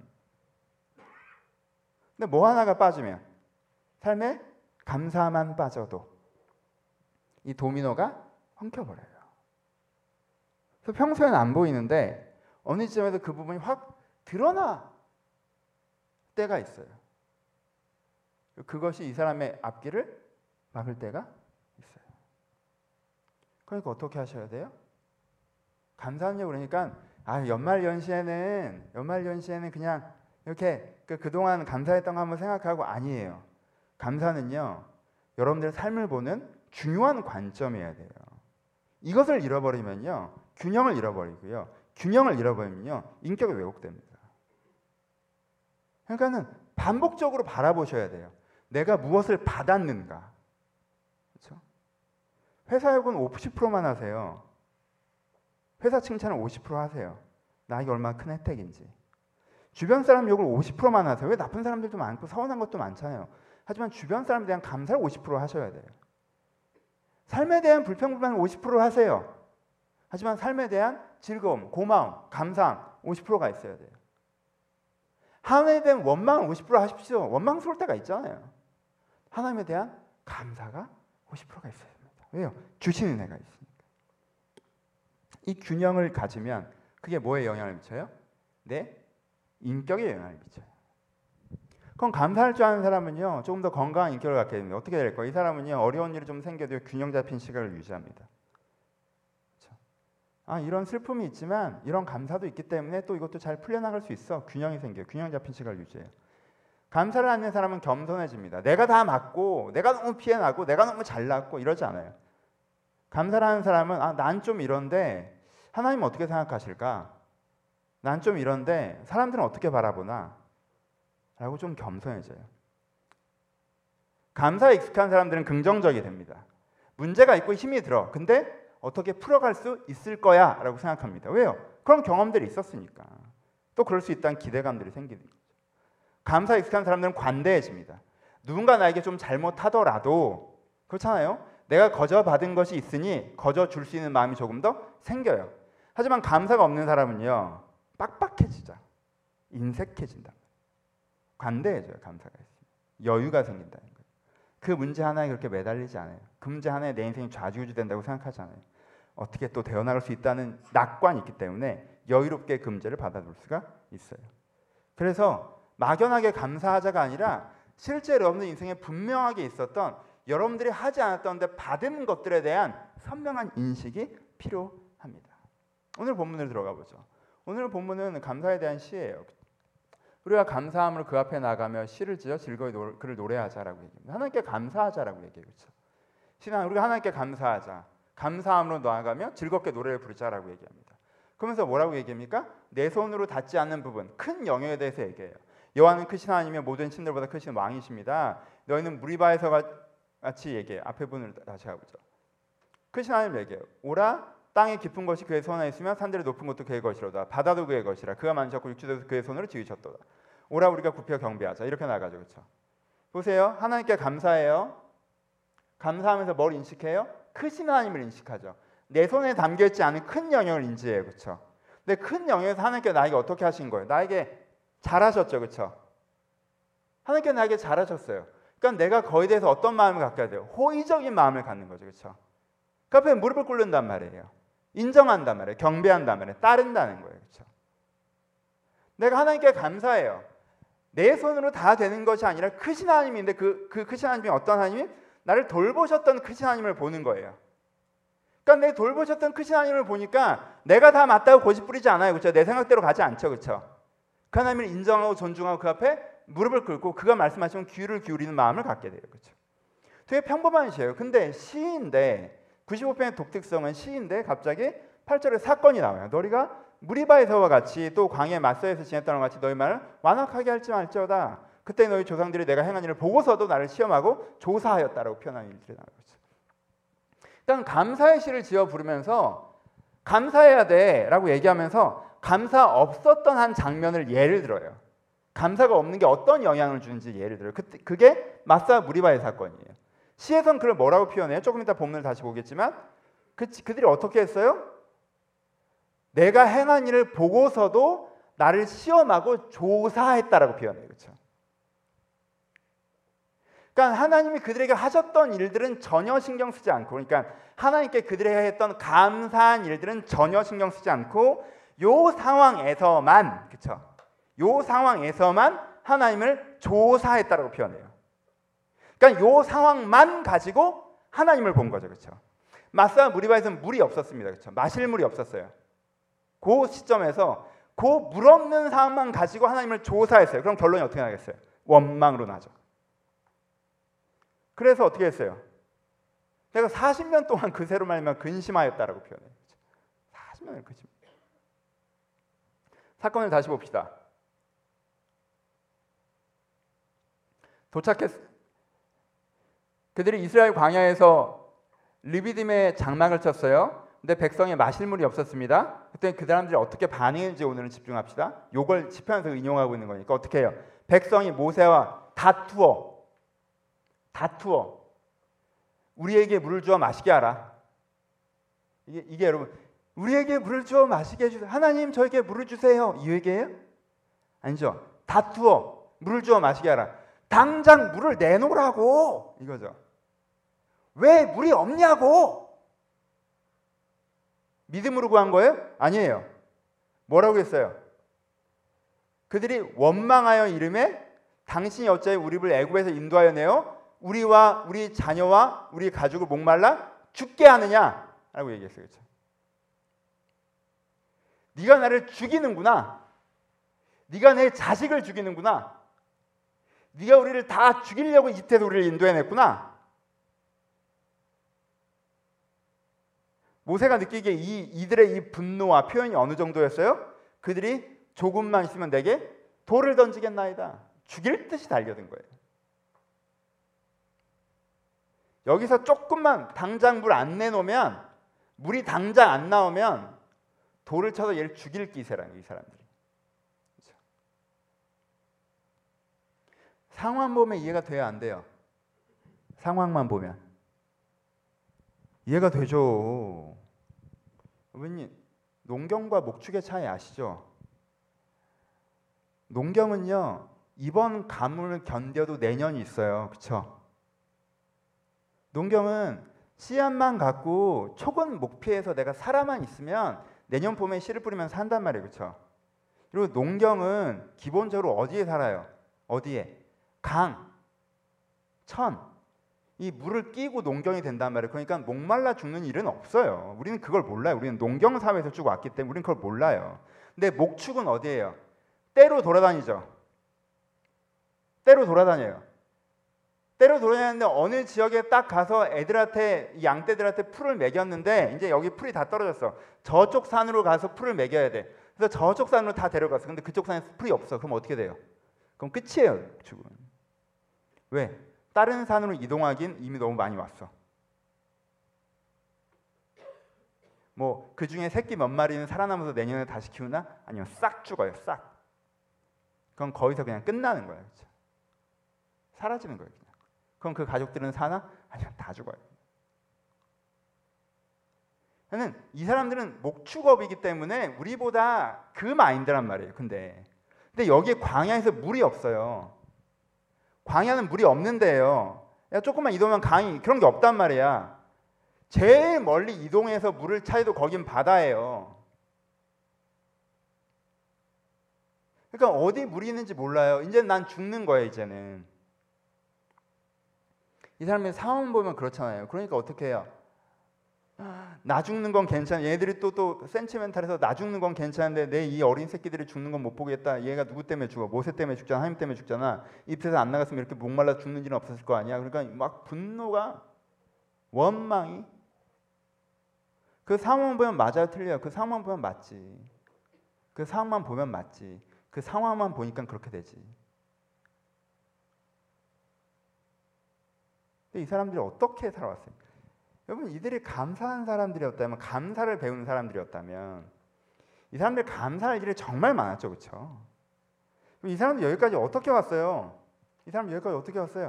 근데 뭐 하나가 빠지면 삶에 감사만 빠져도 이 도미노가 엉켜버려요. 그래서 평소에는 안 보이는데 어느 시점에서 그 부분이 확 드러나 때가 있어요. 그것이 이 사람의 앞길을 막을 때가 있어요. 그러니까 어떻게 하셔야 돼요? 감사하냐고 그러니까 연말연시에는 그냥 이렇게 그동안 감사했던 거 한번 생각하고 아니에요. 감사는요. 여러분들의 삶을 보는 중요한 관점이어야 돼요. 이것을 잃어버리면요. 균형을 잃어버리고요. 균형을 잃어버리면요, 인격이 왜곡됩니다. 그러니까는 반복적으로 바라보셔야 돼요. 내가 무엇을 받았는가. 그렇죠? 회사 욕은 50%만 하세요. 회사 칭찬을 50% 하세요. 나에게 얼마나 큰 혜택인지. 주변 사람 욕을 50%만 하세요. 왜 나쁜 사람들도 많고 서운한 것도 많잖아요. 하지만 주변 사람에 대한 감사를 50% 하셔야 돼요. 삶에 대한 불평불만을 50% 하세요. 하지만 삶에 대한 즐거움, 고마움, 감사함 50%가 있어야 돼요. 하나님에 대한 원망을 50% 하십시오. 원망스러울 때가 있잖아요. 하나님에 대한 감사가 50%가 있어야 됩니다. 왜요? 주신 은혜가 있으니까. 이 균형을 가지면 그게 뭐에 영향을 미쳐요? 내 인격에 영향을 미쳐요. 그럼 감사할 줄 아는 사람은요, 조금 더 건강한 인격을 갖게 됩니다. 어떻게 될까요? 이 사람은요, 어려운 일이 좀 생겨도 균형 잡힌 시각을 유지합니다. 그렇죠? 이런 슬픔이 있지만 이런 감사도 있기 때문에 또 이것도 잘 풀려나갈 수 있어. 균형이 생겨요. 균형 잡힌 시각을 유지해요. 감사를 하는 사람은 겸손해집니다. 내가 다 맞고 내가 너무 피해나고 내가 너무 잘났고 이러지 않아요. 감사를 하는 사람은 난 좀 이런데 하나님은 어떻게 생각하실까? 난 좀 이런데 사람들은 어떻게 바라보나? 라고 좀 겸손해져요. 감사에 익숙한 사람들은 긍정적이 됩니다. 문제가 있고 힘이 들어. 근데 어떻게 풀어갈 수 있을 거야 라고 생각합니다. 왜요? 그런 경험들이 있었으니까. 또 그럴 수 있다는 기대감들이 생기는 거죠. 감사에 익숙한 사람들은 관대해집니다. 누군가 나에게 좀 잘못하더라도 그렇잖아요. 내가 거저받은 것이 있으니 거저 줄 수 있는 마음이 조금 더 생겨요. 하지만 감사가 없는 사람은요, 빡빡해지죠. 인색해진다. 관대해져요. 감사가 있으면. 여유가 생긴다는 거예요. 그 문제 하나에 그렇게 매달리지 않아요. 그 문제 하나에 내 인생이 좌지우지 된다고 생각하지 않아요. 어떻게 또 되어나갈 수 있다는 낙관이 있기 때문에 여유롭게 그 문제를 받아들 수가 있어요. 그래서 막연하게 감사하자가 아니라 실제 여러분들 인생에 분명하게 있었던 여러분들이 하지 않았던데 받은 것들에 대한 선명한 인식이 필요합니다. 오늘 본문으로 들어가 보죠. 오늘 본문은 감사에 대한 시예요. 우리가 감사함으로 그 앞에 나가며 시를 지어 즐거이 그를 노래하자라고 얘기합니다. 하나님께 감사하자라고 얘기해요. 그렇죠? 신앙 우리가 하나님께 감사하자. 감사함으로 나아가며 즐겁게 노래를 부르자라고 얘기합니다. 그러면서 뭐라고 얘기합니까? 내 손으로 닿지 않는 부분, 큰 영역에 대해서 얘기해요. 여호와는 크신 하나님이며 모든 신들보다 크신 왕이십니다. 너희는 무리바에서 같이 얘기해요. 앞에 분을 다시 가보죠. 크신 하나님 얘기해요. 오라 땅의 깊은 것이 그의 손에 있으며 산들의 높은 것도 그의 것이로다. 바다도 그의 것이라. 그가 만지셨고 육지도 그의 손으로 지으셨도다. 오라 우리가 굽혀 경배하자. 이렇게 나가죠. 그렇죠? 보세요. 하나님께 감사해요. 감사하면서 뭘 인식해요? 크신 하나님을 인식하죠. 내 손에 담겨있지 않은 큰 영역을 인지해요. 그렇죠? 근데 큰 영역에서 하나님께 나에게 어떻게 하신 거예요? 나에게 잘하셨죠. 그렇죠? 하나님께 나에게 잘하셨어요. 그러니까 내가 거기에 대해서 어떤 마음을 갖게 돼요? 호의적인 마음을 갖는 거죠. 그렇죠? 그 앞에 무릎을 꿇는단 말이에요. 인정한단 말이에요. 경배한단 말이에요. 따른다는 거예요. 그렇죠? 내가 하나님께 감사해요. 내 손으로 다 되는 것이 아니라 크신 하나님인데 그 크신 하나님이 어떤 하나님이? 나를 돌보셨던 크신 하나님을 보는 거예요. 그러니까 내 돌보셨던 크신 하나님을 보니까 내가 다 맞다고 고집 부리지 않아요. 그렇죠? 내 생각대로 가지 않죠. 그렇죠? 그 하나님을 인정하고 존중하고 그 앞에 무릎을 꿇고 그가 말씀하시면 귀를 기울이는 마음을 갖게 돼요. 그렇죠? 되게 평범한 시예요. 근데 시인데 95편의 독특성은 시인데 갑자기 8절에 사건이 나와요. 너희가 무리바에서와 같이 또 광야의 맞서에서 지냈다는 것 같이 너희 말을 완악하게 할지 말지어다. 그때 너희 조상들이 내가 행한 일을 보고서도 나를 시험하고 조사하였다라고 표현하는 일들이 나오죠. 일단 감사의 시를 지어 부르면서 감사해야 돼라고 얘기하면서 감사 없었던 한 장면을 예를 들어요. 감사가 없는 게 어떤 영향을 주는지 예를 들어요. 그게 마사 무리바의 사건이에요. 시에선 그걸 뭐라고 표현해요? 조금 이따 본문을 다시 보겠지만 그들이 어떻게 했어요? 내가 행한 일을 보고서도 나를 시험하고 조사했다라고 표현해요. 그렇죠? 그러니까 하나님이 그들에게 하셨던 일들은 전혀 신경 쓰지 않고, 그러니까 하나님께 그들에게 했던 감사한 일들은 전혀 신경 쓰지 않고 요 상황에서만, 그렇죠? 요 상황에서만 하나님을 조사했다라고 표현해요. 그러니까 요 상황만 가지고 하나님을 본 거죠. 그렇죠? 마사 무리바에서는 물이 없었습니다. 그렇죠? 마실 물이 없었어요. 그 시점에서 그 물 없는 상황만 가지고 하나님을 조사했어요. 그럼 결론이 어떻게 나겠어요? 원망으로 나죠. 그래서 어떻게 했어요? 내가 40년 동안 그새로 말미암아 근심하였다라고 표현해요. 40년을 근심. 사건을 다시 봅시다. 그들이 이스라엘 광야에서 르비딤에 장막을 쳤어요. 근데 백성이 마실 물이 없었습니다. 그때 그 사람들이 어떻게 반응했는지 오늘은 집중합시다. 요걸 시편에서 인용하고 있는 거니까 어떻게 해요? 백성이 모세와 다투어 우리에게 물을 주어 마시게 하라. 이게 여러분, 우리에게 물을 주어 마시게 해주세요. 하나님 저에게 물을 주세요. 이 얘기예요? 아니죠. 다투어 물을 주어 마시게 하라. 당장 물을 내놓으라고 이거죠. 왜 물이 없냐고. 믿음으로 구한 거예요? 아니에요. 뭐라고 했어요? 그들이 원망하여 이르매 당신이 어찌하여 우리 집을 애굽에서 인도하여 내어 우리와 우리 자녀와 우리 가족을 목말라 죽게 하느냐 라고 얘기했어요. 그렇죠? 네가 나를 죽이는구나. 네가 내 자식을 죽이는구나. 네가 우리를 다 죽이려고 이집트에서 우리를 인도해냈구나. 모세가 느끼기에 이들의 이 분노와 표현이 어느 정도였어요? 그들이 조금만 있으면 내게 돌을 던지겠나이다. 죽일 듯이 달려든 거예요. 여기서 조금만 당장 물 안 내놓으면, 물이 당장 안 나오면 돌을 쳐서 얘를 죽일 기세라는 거예요, 이 사람들이. 그렇죠? 상황 보면 이해가 돼야 안 돼요? 상황만 보면 이해가 되죠. 여러분, 농경과 목축의 차이 아시죠? 농경은요, 이번 가뭄을 견뎌도 내년이 있어요. 그렇죠? 농경은 씨앗만 갖고 초건 목피해서 내가 살아만 있으면 내년 봄에 씨를 뿌리면 산단 말이에요. 그렇죠? 그리고 농경은 기본적으로 어디에 살아요? 어디에? 강, 천, 이 물을 끼고 농경이 된단 말이에요. 그러니까 목말라 죽는 일은 없어요. 우리는 그걸 몰라요. 우리는 농경 사회에서 쭉 왔기 때문에 우리는 그걸 몰라요. 근데 목축은 어디예요? 때로 돌아다니죠. 때로 돌아다녀요. 때로 돌아다니는데 어느 지역에 딱 가서 애들한테, 양떼들한테 풀을 먹였는데 이제 여기 풀이 다 떨어졌어. 저쪽 산으로 가서 풀을 먹여야 돼. 그래서 저쪽 산으로 다 데려갔어. 근데 그쪽 산에 풀이 없어. 그럼 어떻게 돼요? 그럼 끝이에요. 목축은. 왜? 다른 산으로 이동하긴 이미 너무 많이 왔어. 뭐 그 중에 새끼 몇 마리는 살아남아서 내년에 다시 키우나? 아니면 싹 죽어요. 싹. 그럼 거기서 그냥 끝나는 거예요. 그렇죠? 사라지는 거예요. 그냥. 그럼 그 가족들은 사나? 아니면 다 죽어요. 이 사람들은 목축업이기 때문에 우리보다 그 마인드란 말이에요. 근데 여기에 광야에서 물이 없어요. 광야는 물이 없는데요. 야, 조금만 이동하면 강이, 그런 게 없단 말이야. 제일 멀리 이동해서 물을 찾아도 거긴 바다예요. 그러니까 어디 물이 있는지 몰라요. 이제 난 죽는 거예요. 이제는. 이 사람의 상황 보면 그렇잖아요. 그러니까 어떻게 해요? 나 죽는 건 괜찮아. 얘들이 또 센치멘탈해서 나 죽는 건 괜찮은데 내 이 어린 새끼들이 죽는 건 못 보겠다. 얘가 누구 때문에 죽어? 모세 때문에 죽잖아. 하나님 때문에 죽잖아. 입에서 안 나갔으면 이렇게 목말라 죽는 일은 없었을 거 아니야. 그러니까 막 분노가, 원망이. 그 상황 보면 맞아요, 틀려요? 그 상황만 보면 맞지. 그 상황만 보면 맞지. 그 상황만 보니까 그렇게 되지. 근데 이 사람들이 어떻게 살아왔어요? 여러분, 이들이 감사한 사람들이었다면, 감사를 배우는 사람들이었다면 이 사람들 감사할 일이 정말 많았죠. 그렇죠? 이 사람들 여기까지 어떻게 왔어요? 이 사람들 여기까지 어떻게 왔어요?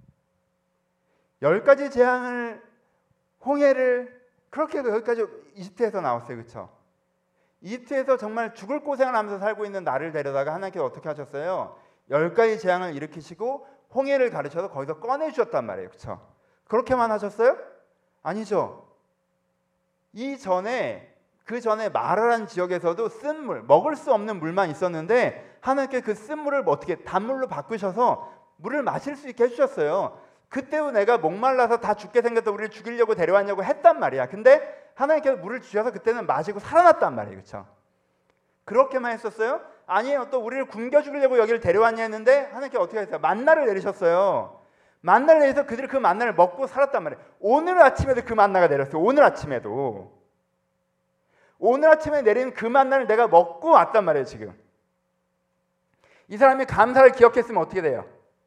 10가지 재앙을, 홍해를, 그렇게 여기까지 이집트에서 나왔어요. 그렇죠? 이집트에서 정말 죽을 고생을 하면서 살고 있는 나를 데려다가 하나님께서 어떻게 하셨어요? 10가지 재앙을 일으키시고 홍해를 가르쳐서 거기서 꺼내주셨단 말이에요. 그렇죠? 그렇게만 하셨어요? 아니죠. 그 전에 마라란 지역에서도 쓴물, 먹을 수 없는 물만 있었는데 하나님께 그 쓴물을 어떻게 단물로 바꾸셔서 물을 마실 수 있게 해주셨어요. 그때도 내가 목말라서 다 죽게 생겼다, 우리를 죽이려고 데려왔냐고 했단 말이야. 근데 하나님께서 물을 주셔서 그때는 마시고 살아났단 말이에요. 그렇죠? 그렇게만 했었어요? 아니에요. 또 우리를 굶겨 죽이려고 여기를 데려왔냐 했는데 하나님께서 어떻게 했어요? 만나를 내리셨어요. 만나를 내려서 그들이 그 만나를 먹고 살았단 말이에요. 오늘 아침에도 그 만나가 내렸어요. 오늘 아침에도 오늘 아침에 내린 그 만나를 내가 먹고 왔단 말이에요. 지금 이 사람이 감사를 기억했으면 어떻게 돼요?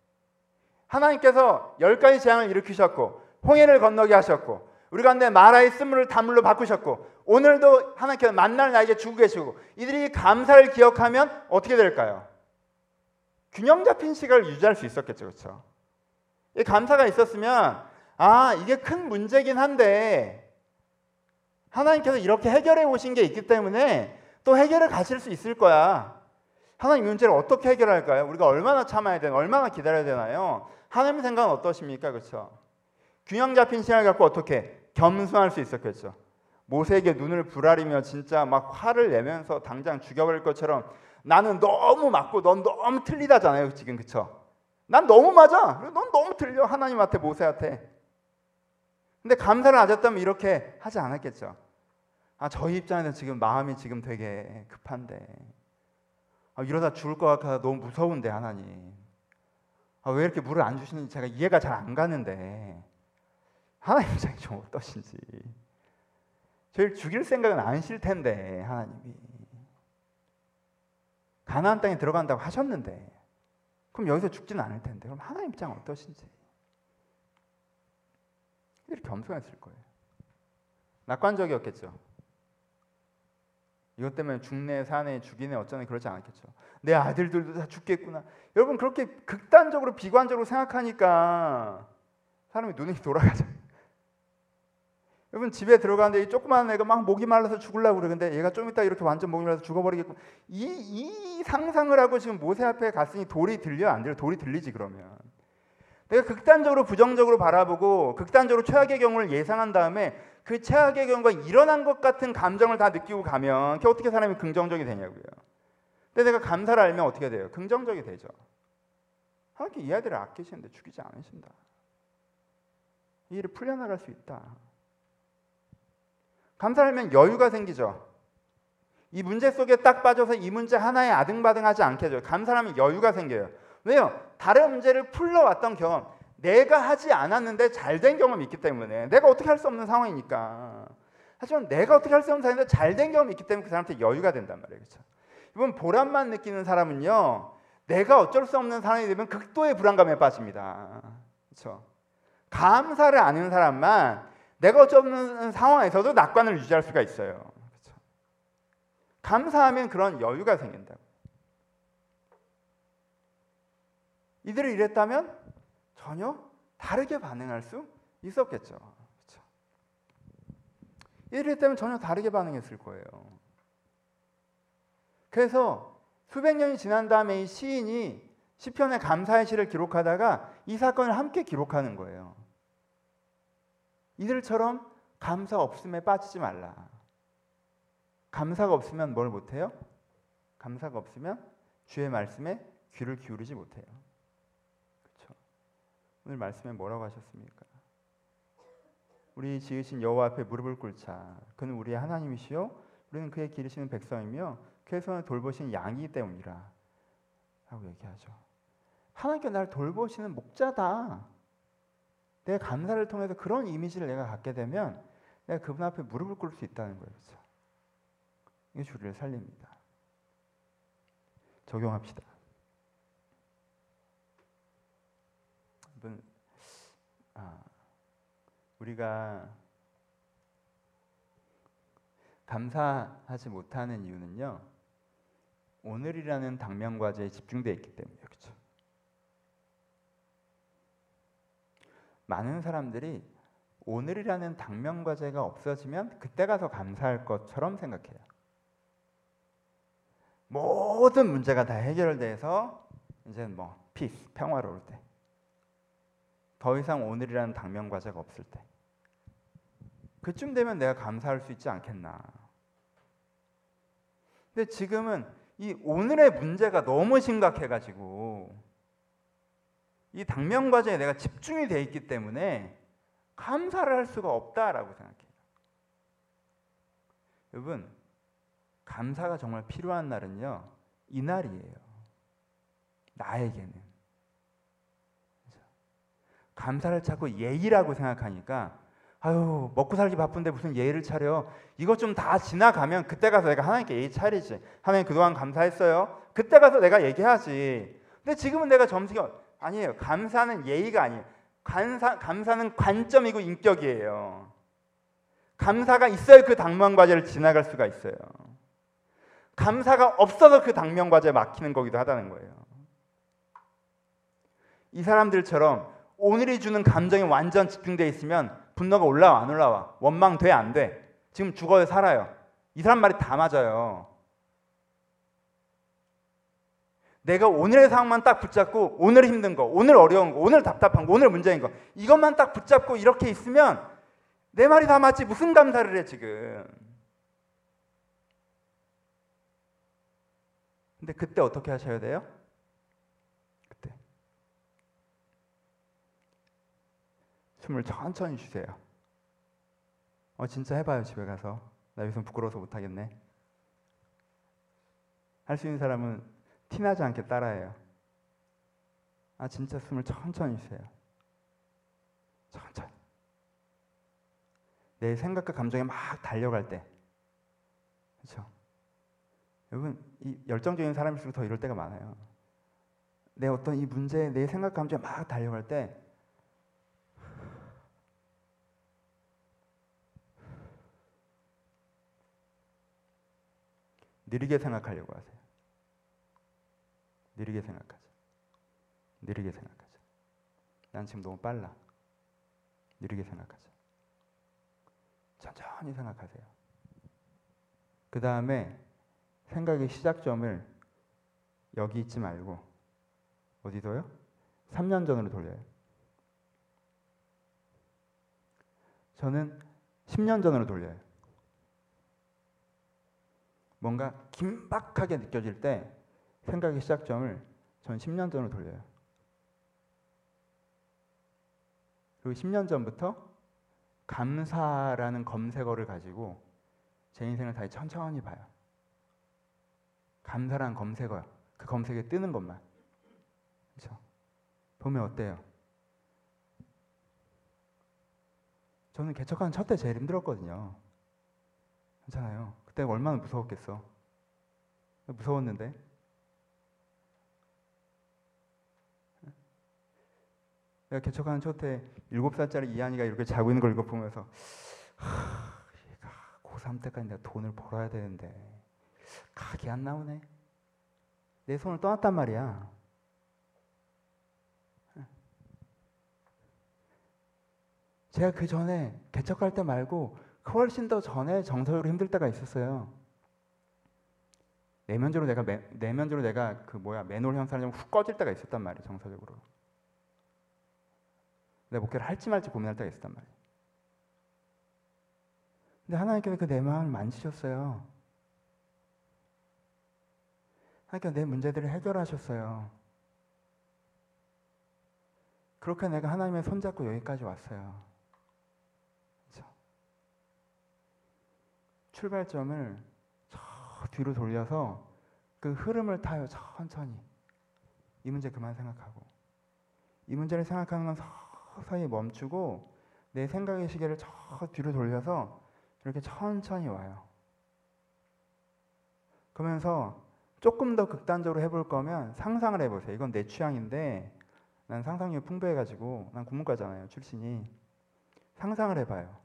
하나님께서 10가지 재앙을 일으키셨고 홍해를 건너게 하셨고 우리 가운데 마라의 쓴물을 단물로 바꾸셨고 오늘도 하나님께서 만나를 나에게 주고 계시고 이들이 감사를 기억하면 어떻게 될까요? 균형 잡힌 시각을 유지할 수 있었겠죠. 그렇죠? 이 감사가 있었으면 이게 큰 문제긴 한데 하나님께서 이렇게 해결해 오신 게 있기 때문에 또 해결을 가실 수 있을 거야. 하나님 이 문제를 어떻게 해결할까요? 우리가 얼마나 참아야 되나, 얼마나 기다려야 되나요? 하나님 생각은 어떠십니까? 그렇죠? 균형 잡힌 시각을 갖고 어떻게 겸손할 수 있었겠죠. 모세에게 눈을 부라리며 진짜 막 화를 내면서 당장 죽여버릴 것처럼 나는 너무 맞고 넌 너무 틀리다잖아요. 지금 그쵸? 난 너무 맞아. 넌 너무 틀려. 하나님한테 모세한테. 근데 감사를 가졌다면 이렇게 하지 않았겠죠. 저희 입장에서 지금 마음이 지금 되게 급한데 이러다 죽을 것 같아서 너무 무서운데 하나님 왜 이렇게 물을 안 주시는지 제가 이해가 잘 안 가는데 하나님 입장이 좀 어떠신지. 저희를 죽일 생각은 안 하실 텐데 하나님이 가나안 땅에 들어간다고 하셨는데 그럼 여기서 죽지는 않을 텐데 그럼 하나님 입장 어떠신지. 이렇게 겸손했을 거예요. 낙관적이었겠죠. 이것 때문에 죽네 사네 죽이네 어쩌네 그러지 않았겠죠. 내 아들들도 다 죽겠구나. 여러분 그렇게 극단적으로 비관적으로 생각하니까 사람이 눈이 돌아가죠. 여러분 집에 들어가는데 이 조그마한 애가 막 목이 말라서 죽으려고 그러는데 얘가 좀 이따 이렇게 완전 목이 말라서 죽어버리겠고 이 상상을 하고 지금 모세 앞에 갔으니 돌이 들려 안 들려? 돌이 들리지. 그러면 내가 극단적으로 부정적으로 바라보고 극단적으로 최악의 경우를 예상한 다음에 그 최악의 경우가 일어난 것 같은 감정을 다 느끼고 가면 그게 어떻게 사람이 긍정적이 되냐고요. 근데 내가 감사를 알면 어떻게 돼요? 긍정적이 되죠. 하나님께 이 아들을 아끼시는데 죽이지 않으신다. 이 일을 풀려나갈 수 있다. 감사를 하면 여유가 생기죠. 이 문제 속에 딱 빠져서 이 문제 하나에 아등바등하지 않게 해줘요. 감사를 하면 여유가 생겨요. 왜요? 다른 문제를 풀러왔던 경험, 내가 하지 않았는데 잘된 경험이 있기 때문에 내가 어떻게 할 수 없는 상황이니까. 하지만 내가 어떻게 할 수 없는 상황인데 잘된 경험이 있기 때문에 그 사람한테 여유가 된단 말이에요. 그렇죠? 이번 보람만 느끼는 사람은요, 내가 어쩔 수 없는 상황이 되면 극도의 불안감에 빠집니다. 그렇죠? 감사를 아는 사람만 내가 어쩔 수 없는 상황에서도 낙관을 유지할 수가 있어요. 그렇죠? 감사하면 그런 여유가 생긴다고. 이들이 이랬다면 전혀 다르게 반응할 수 있었겠죠. 그렇죠? 이들이 이랬다면 전혀 다르게 반응했을 거예요. 그래서 수백 년이 지난 다음에 이 시인이 시편의 감사의 시를 기록하다가 이 사건을 함께 기록하는 거예요. 이들처럼 감사 없음에 빠지지 말라. 감사가 없으면 뭘 못해요? 감사가 없으면 주의 말씀에 귀를 기울이지 못해요. 그렇죠? 오늘 말씀에 뭐라고 하셨습니까? 우리 지으신 여호와 앞에 무릎을 꿇자. 그는 우리의 하나님이시요 우리는 그의 기르시는 백성이며 그의 손을 돌보신 양이기 때문이라 라고 얘기하죠. 하나님께 나를 돌보시는 목자다. 내가 감사를 통해서 그런 이미지를 내가 갖게 되면 내가 그분 앞에 무릎을 꿇을 수 있다는 거예요. 그렇죠? 이게 주를 살립니다. 적용합시다. 여러분, 우리가 감사하지 못하는 이유는요, 오늘이라는 당면 과제에 집중되어 있기 때문이에요. 그렇죠? 많은 사람들이 오늘이라는 당면 과제가 없어지면 그때 가서 감사할 것처럼 생각해요. 모든 문제가 다 해결돼서 이제 피스, 평화로울 때, 더 이상 오늘이라는 당면 과제가 없을 때, 그쯤 되면 내가 감사할 수 있지 않겠나. 근데 지금은 이 오늘의 문제가 너무 심각해가지고 이 당면 과제에 내가 집중이 돼 있기 때문에 감사를 할 수가 없다라고 생각해요. 여러분, 감사가 정말 필요한 날은요, 이 날이에요. 나에게는. 감사를 자꾸 예의라고 생각하니까 아유, 먹고 살기 바쁜데 무슨 예의를 차려. 이것 좀 다 지나가면 그때 가서 내가 하나님께 예의 차리지. 하나님 그동안 감사했어요. 그때 가서 내가 얘기하지. 근데 지금은 내가 점수가 아니에요. 감사는 예의가 아니에요. 감사는 관점이고 인격이에요. 감사가 있어야 그 당면과제를 지나갈 수가 있어요. 감사가 없어서 그 당면과제에 막히는 거기도 하다는 거예요. 이 사람들처럼 오늘이 주는 감정에 완전 집중되어 있으면 분노가 올라와 안 올라와? 원망돼 안 돼? 지금 죽어요 살아요? 이 사람 말이 다 맞아요. 내가 오늘의 상황만 딱 붙잡고 오늘 힘든 거, 오늘 어려운 거, 오늘 답답한 거, 오늘 문제인 거 이것만 딱 붙잡고 이렇게 있으면 내 말이 다 맞지 무슨 감사를 해 지금. 근데 그때 어떻게 하셔야 돼요? 그때 숨을 천천히 쉬세요. 진짜 해봐요. 집에 가서. 나 여기서 부끄러워서 못하겠네. 할 수 있는 사람은 티나지 않게 따라해요. 진짜 숨을 천천히 쉬세요. 천천히. 내 생각과 감정에 막 달려갈 때, 그렇죠? 여러분, 이 열정적인 사람일수록 더 이럴 때가 많아요. 내 어떤 이 문제에 내 생각, 감정에 막 달려갈 때 느리게 생각하려고 하세요. 느리게 생각하죠. 느리게 생각하죠. 난 지금 너무 빨라. 느리게 생각하죠. 천천히 생각하세요. 그 다음에 생각의 시작점을 여기 있지 말고 어디 둬요? 3년 전으로 돌려요. 저는 10년 전으로 돌려요. 뭔가 긴박하게 느껴질 때 생각의 시작점을 전 10년 전으로 돌려요. 그리고 10년 전부터 감사라는 검색어를 가지고 제 인생을 다시 천천히 봐요. 감사라는 검색어요. 그 검색에 뜨는 것만. 그렇죠? 보면 어때요? 저는 개척하는 첫 때 제일 힘들었거든요. 괜찮아요. 그때 얼마나 무서웠겠어. 무서웠는데. 내가 개척하는 첫 때 7살짜리 이한이가 이렇게 자고 있는 걸 이거 보면서 얘가 고3 때까지 내가 돈을 벌어야 되는데 각이 안 나오네. 내 손을 떠났단 말이야. 제가 그 전에 개척할 때 말고 훨씬 더 전에 정서적으로 힘들 때가 있었어요. 내면적으로 내가 맨홀 현상이 좀 훅 꺼질 때가 있었단 말이에요. 정서적으로. 내 목회를 할지 말지 고민할 때가 있었단 말이에요. 근데 하나님께서 그 내 마음을 만지셨어요. 하나님께서 내 문제들을 해결하셨어요. 그렇게 내가 하나님의 손잡고 여기까지 왔어요. 그렇죠? 출발점을 저 뒤로 돌려서 그 흐름을 타요. 천천히. 이 문제 그만 생각하고. 이 문제를 생각하는 건 서서히 멈추고 내 생각의 시계를 저 뒤로 돌려서 이렇게 천천히 와요. 그러면서 조금 더 극단적으로 해볼 거면 상상을 해보세요. 이건 내 취향인데 난 상상력이 풍부해가지고 난 국문과잖아요. 출신이. 상상을 해봐요.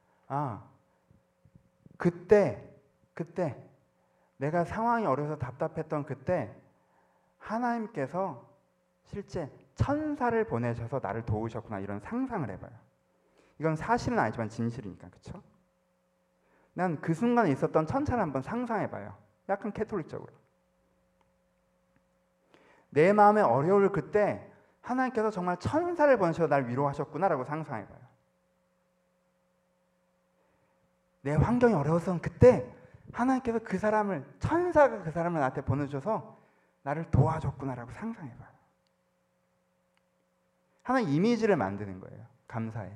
그때 내가 상황이 어려워서 답답했던 그때 하나님께서 실제 천사를 보내셔서 나를 도우셨구나 이런 상상을 해봐요. 이건 사실은 아니지만 진실이니까. 그렇죠? 난 그 순간에 있었던 천사를 한번 상상해봐요. 약간 캐톨릭적으로. 내 마음의 어려울 그때 하나님께서 정말 천사를 보내셔서 날 위로하셨구나라고 상상해봐요. 내 환경이 어려웠던 그때 하나님께서 천사가 그 사람을 나한테 보내주셔서 나를 도와줬구나라고 상상해봐요. 하나의 이미지를 만드는 거예요. 감사해.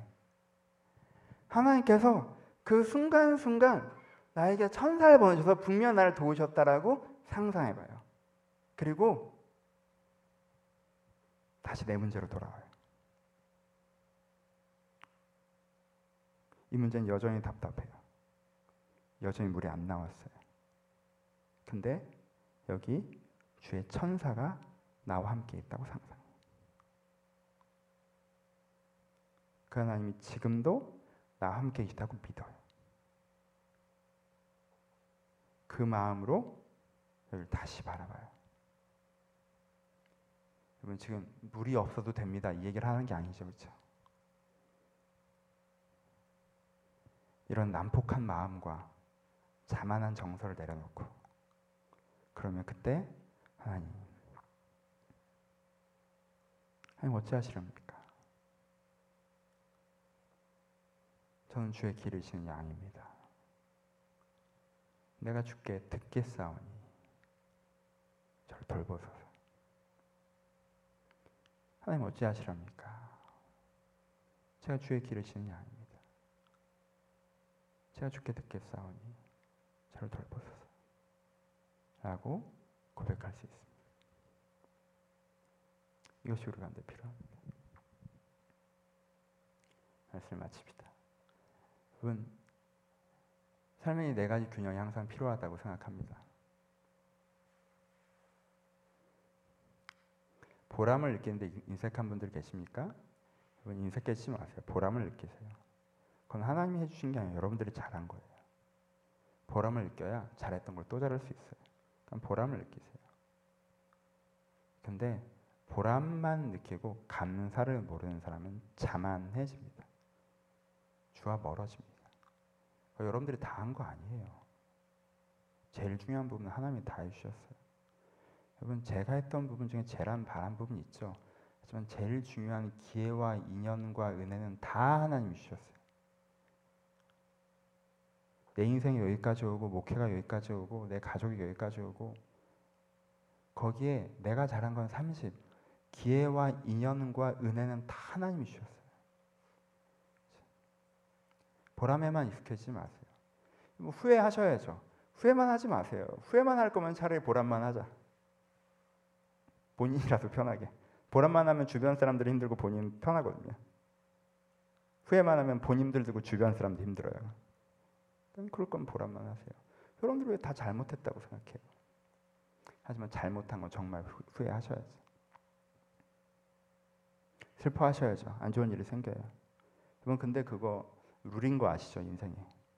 하나님께서 그 순간순간 나에게 천사를 보내셔서 분명 나를 도우셨다라고 상상해봐요. 그리고 다시 내 문제로 돌아와요. 이 문제는 여전히 답답해요. 여전히 물이 안 나왔어요. 근데 여기 주의 천사가 나와 함께 있다고 상상해요. 그 하나님이 지금도 나와 함께 있다고 믿어요. 그 마음으로 여기를 다시 바라봐요. 여러분 지금 물이 없어도 됩니다. 이 얘기를 하는 게 아니죠. 그렇죠? 이런 난폭한 마음과 자만한 정서를 내려놓고 그러면 그때 하나님 어찌하시렵니까? 저는 주의 기르시는 양입니다. 내가 주께 듣겠사오니 저를 돌보소서. 하나님 어찌하시렵니까? 제가 주의 기르시는 양입니다. 제가 주께 듣겠사오니 저를 돌보소서 라고 고백할 수 있습니다. 이것이 우리 가운데 필요합니다. 말씀을 마칩시다. 여러분, 삶의 네 가지 균형이 항상 필요하다고 생각합니다. 보람을 느끼는데 인색한 분들 계십니까? 여러분 인색해지지 마세요. 보람을 느끼세요. 그건 하나님이 해주신 게 아니라 여러분들이 잘한 거예요. 보람을 느껴야 잘했던 걸 또 잘할 수 있어요. 그럼 보람을 느끼세요. 근데 보람만 느끼고 감사를 모르는 사람은 자만해집니다. 주와 멀어집니다. 여러분들이 다 한 거 아니에요. 제일 중요한 부분은 하나님이 다 해주셨어요. 여러분 제가 했던 부분 중에 제일 바란 부분이 있죠. 하지만 제일 중요한 기회와 인연과 은혜는 다 하나님이 주셨어요. 내 인생이 여기까지 오고 목회가 여기까지 오고 내 가족이 여기까지 오고 거기에 내가 잘한 건 30, 기회와 인연과 은혜는 다 하나님이 주셨어요. 보람에만 익숙해지지 마세요. 뭐 후회하셔야죠. 후회만 하지 마세요. 후회만 할 거면 차라리 보람만 하자. 본인이라도 편하게. 보람만 하면 주변 사람들이 힘들고 본인 편하거든요. 후회만 하면 본인 힘들고 주변 사람도 힘들어요. 그럴 거면 보람만 하세요. 여러분들 왜 다 잘못했다고 생각해요? 하지만 잘못한 건 정말 후회하셔야죠. 슬퍼하셔야죠. 안 좋은 일이 생겨요. 여러분 근데 그거 룰인 거 아시죠? 인생에.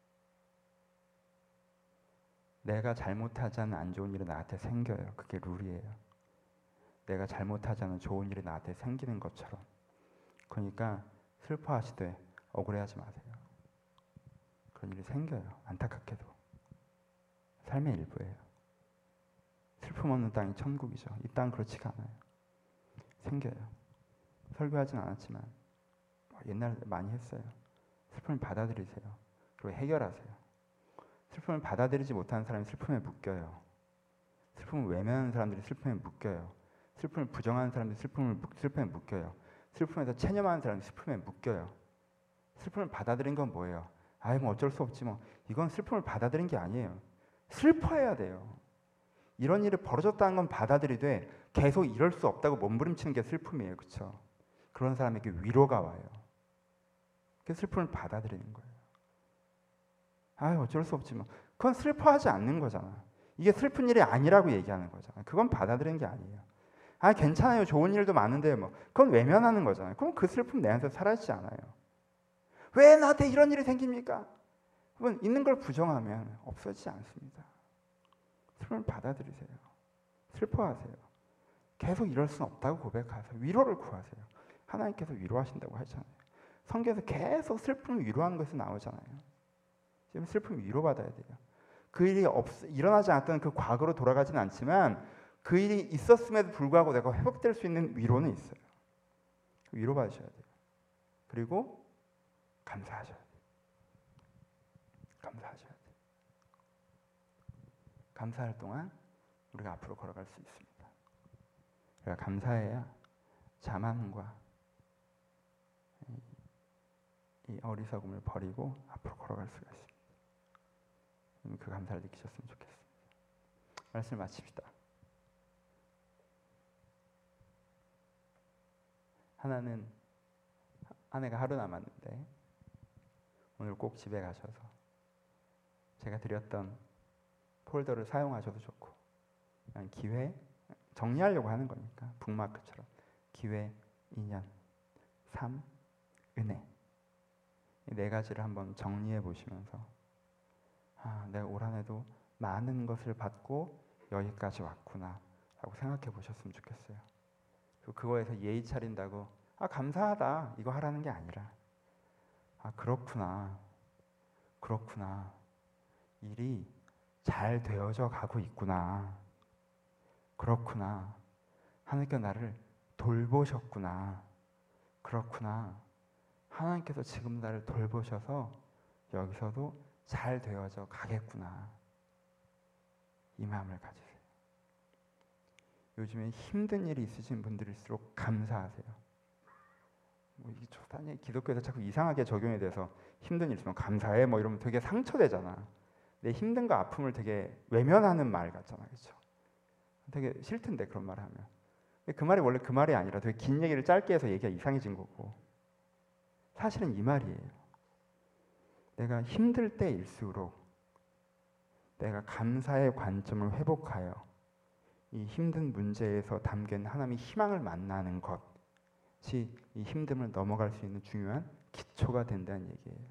내가 잘못하지 않은 안 좋은 일이 나한테 생겨요. 그게 룰이에요. 내가 잘못하지 않은 좋은 일이 나한테 생기는 것처럼. 그러니까 슬퍼하시되 억울해하지 마세요. 그런 일이 생겨요. 안타깝게도. 삶의 일부예요. 슬픔 없는 땅이 천국이죠. 이 땅은 그렇지가 않아요. 생겨요. 설교하진 않았지만 옛날에 많이 했어요. 슬픔을 받아들이세요. 그리고 해결하세요. 슬픔을 받아들이지 못하는 사람이 슬픔에 묶여요. 슬픔을 외면하는 사람들이 슬픔에 묶여요. 슬픔을 부정하는 사람들이 슬픔에 묶여요. 슬픔에서 체념하는 사람들이 슬픔에 묶여요. 슬픔을 받아들인 건 뭐예요? 아이 뭐 어쩔 수 없지 뭐. 이건 슬픔을 받아들인 게 아니에요. 슬퍼해야 돼요. 이런 일이 벌어졌다는 건 받아들이되 계속 이럴 수 없다고 몸부림치는 게 슬픔이에요. 그렇죠? 그런 사람에게 위로가 와요. 그 슬픔을 받아들이는 거예요. 아 어쩔 수 없지 뭐. 그건 슬퍼하지 않는 거잖아. 이게 슬픈 일이 아니라고 얘기하는 거잖아. 그건 받아들이는 게 아니에요. 아 괜찮아요. 좋은 일도 많은데 뭐. 그건 외면하는 거잖아요. 그럼 그 슬픔 내 안에서 사라지지 않아요. 왜 나한테 이런 일이 생깁니까? 그건 있는 걸 부정하면 없어지지 않습니다. 슬픔을 받아들이세요. 슬퍼하세요. 계속 이럴 수는 없다고 고백하세요. 위로를 구하세요. 하나님께서 위로하신다고 하잖아요. 성경에서 계속 슬픔을 위로하는 것이 나오잖아요. 지금 슬픔을 위로받아야 돼요. 그 일이 일어나지 않았던 그 과거로 돌아가지는 않지만 그 일이 있었음에도 불구하고 내가 회복될 수 있는 위로는 있어요. 위로받으셔야 돼요. 그리고 감사하셔야 돼요. 감사하셔야 돼요. 감사할 동안 우리가 앞으로 걸어갈 수 있습니다. 우리가 감사해야 자만과 이 어리석음을 버리고 앞으로 걸어갈 수가 있습니다. 그 감사를 느끼셨으면 좋겠습니다. 말씀을 마칩시다. 하나는 한 해가 하루 남았는데 오늘 꼭 집에 가셔서 제가 드렸던 폴더를 사용하셔도 좋고, 그냥 기회, 정리하려고 하는 거니까 북마크처럼 기회, 인연, 삶, 은혜, 이 네 가지를 한번 정리해 보시면서 내가 올 한 해도 많은 것을 받고 여기까지 왔구나 라고 생각해 보셨으면 좋겠어요. 그리고 그거에서 예의 차린다고 감사하다 이거 하라는 게 아니라 그렇구나 일이 잘 되어져 가고 있구나, 그렇구나 하나님께서 나를 돌보셨구나, 그렇구나 하나님께서 지금 나를 돌보셔서 여기서도 잘 되어져 가겠구나, 이 마음을 가지세요. 요즘에 힘든 일이 있으신 분들일수록 감사하세요. 이게 좋다니 기독교에서 자꾸 이상하게 적용이 돼서 힘든 일 있으면 감사해 이러면 되게 상처되잖아. 내 힘든과 아픔을 되게 외면하는 말 같잖아, 그렇죠? 되게 싫던데 그런 말 하면. 그 말이 원래 그 말이 아니라 되게 긴 얘기를 짧게 해서 얘기가 이상해진 거고, 사실은 이 말이에요. 내가 힘들 때일수록 내가 감사의 관점을 회복하여 이 힘든 문제에서 담긴 하나님의 희망을 만나는 것이 이 힘듦을 넘어갈 수 있는 중요한 기초가 된다는 얘기예요.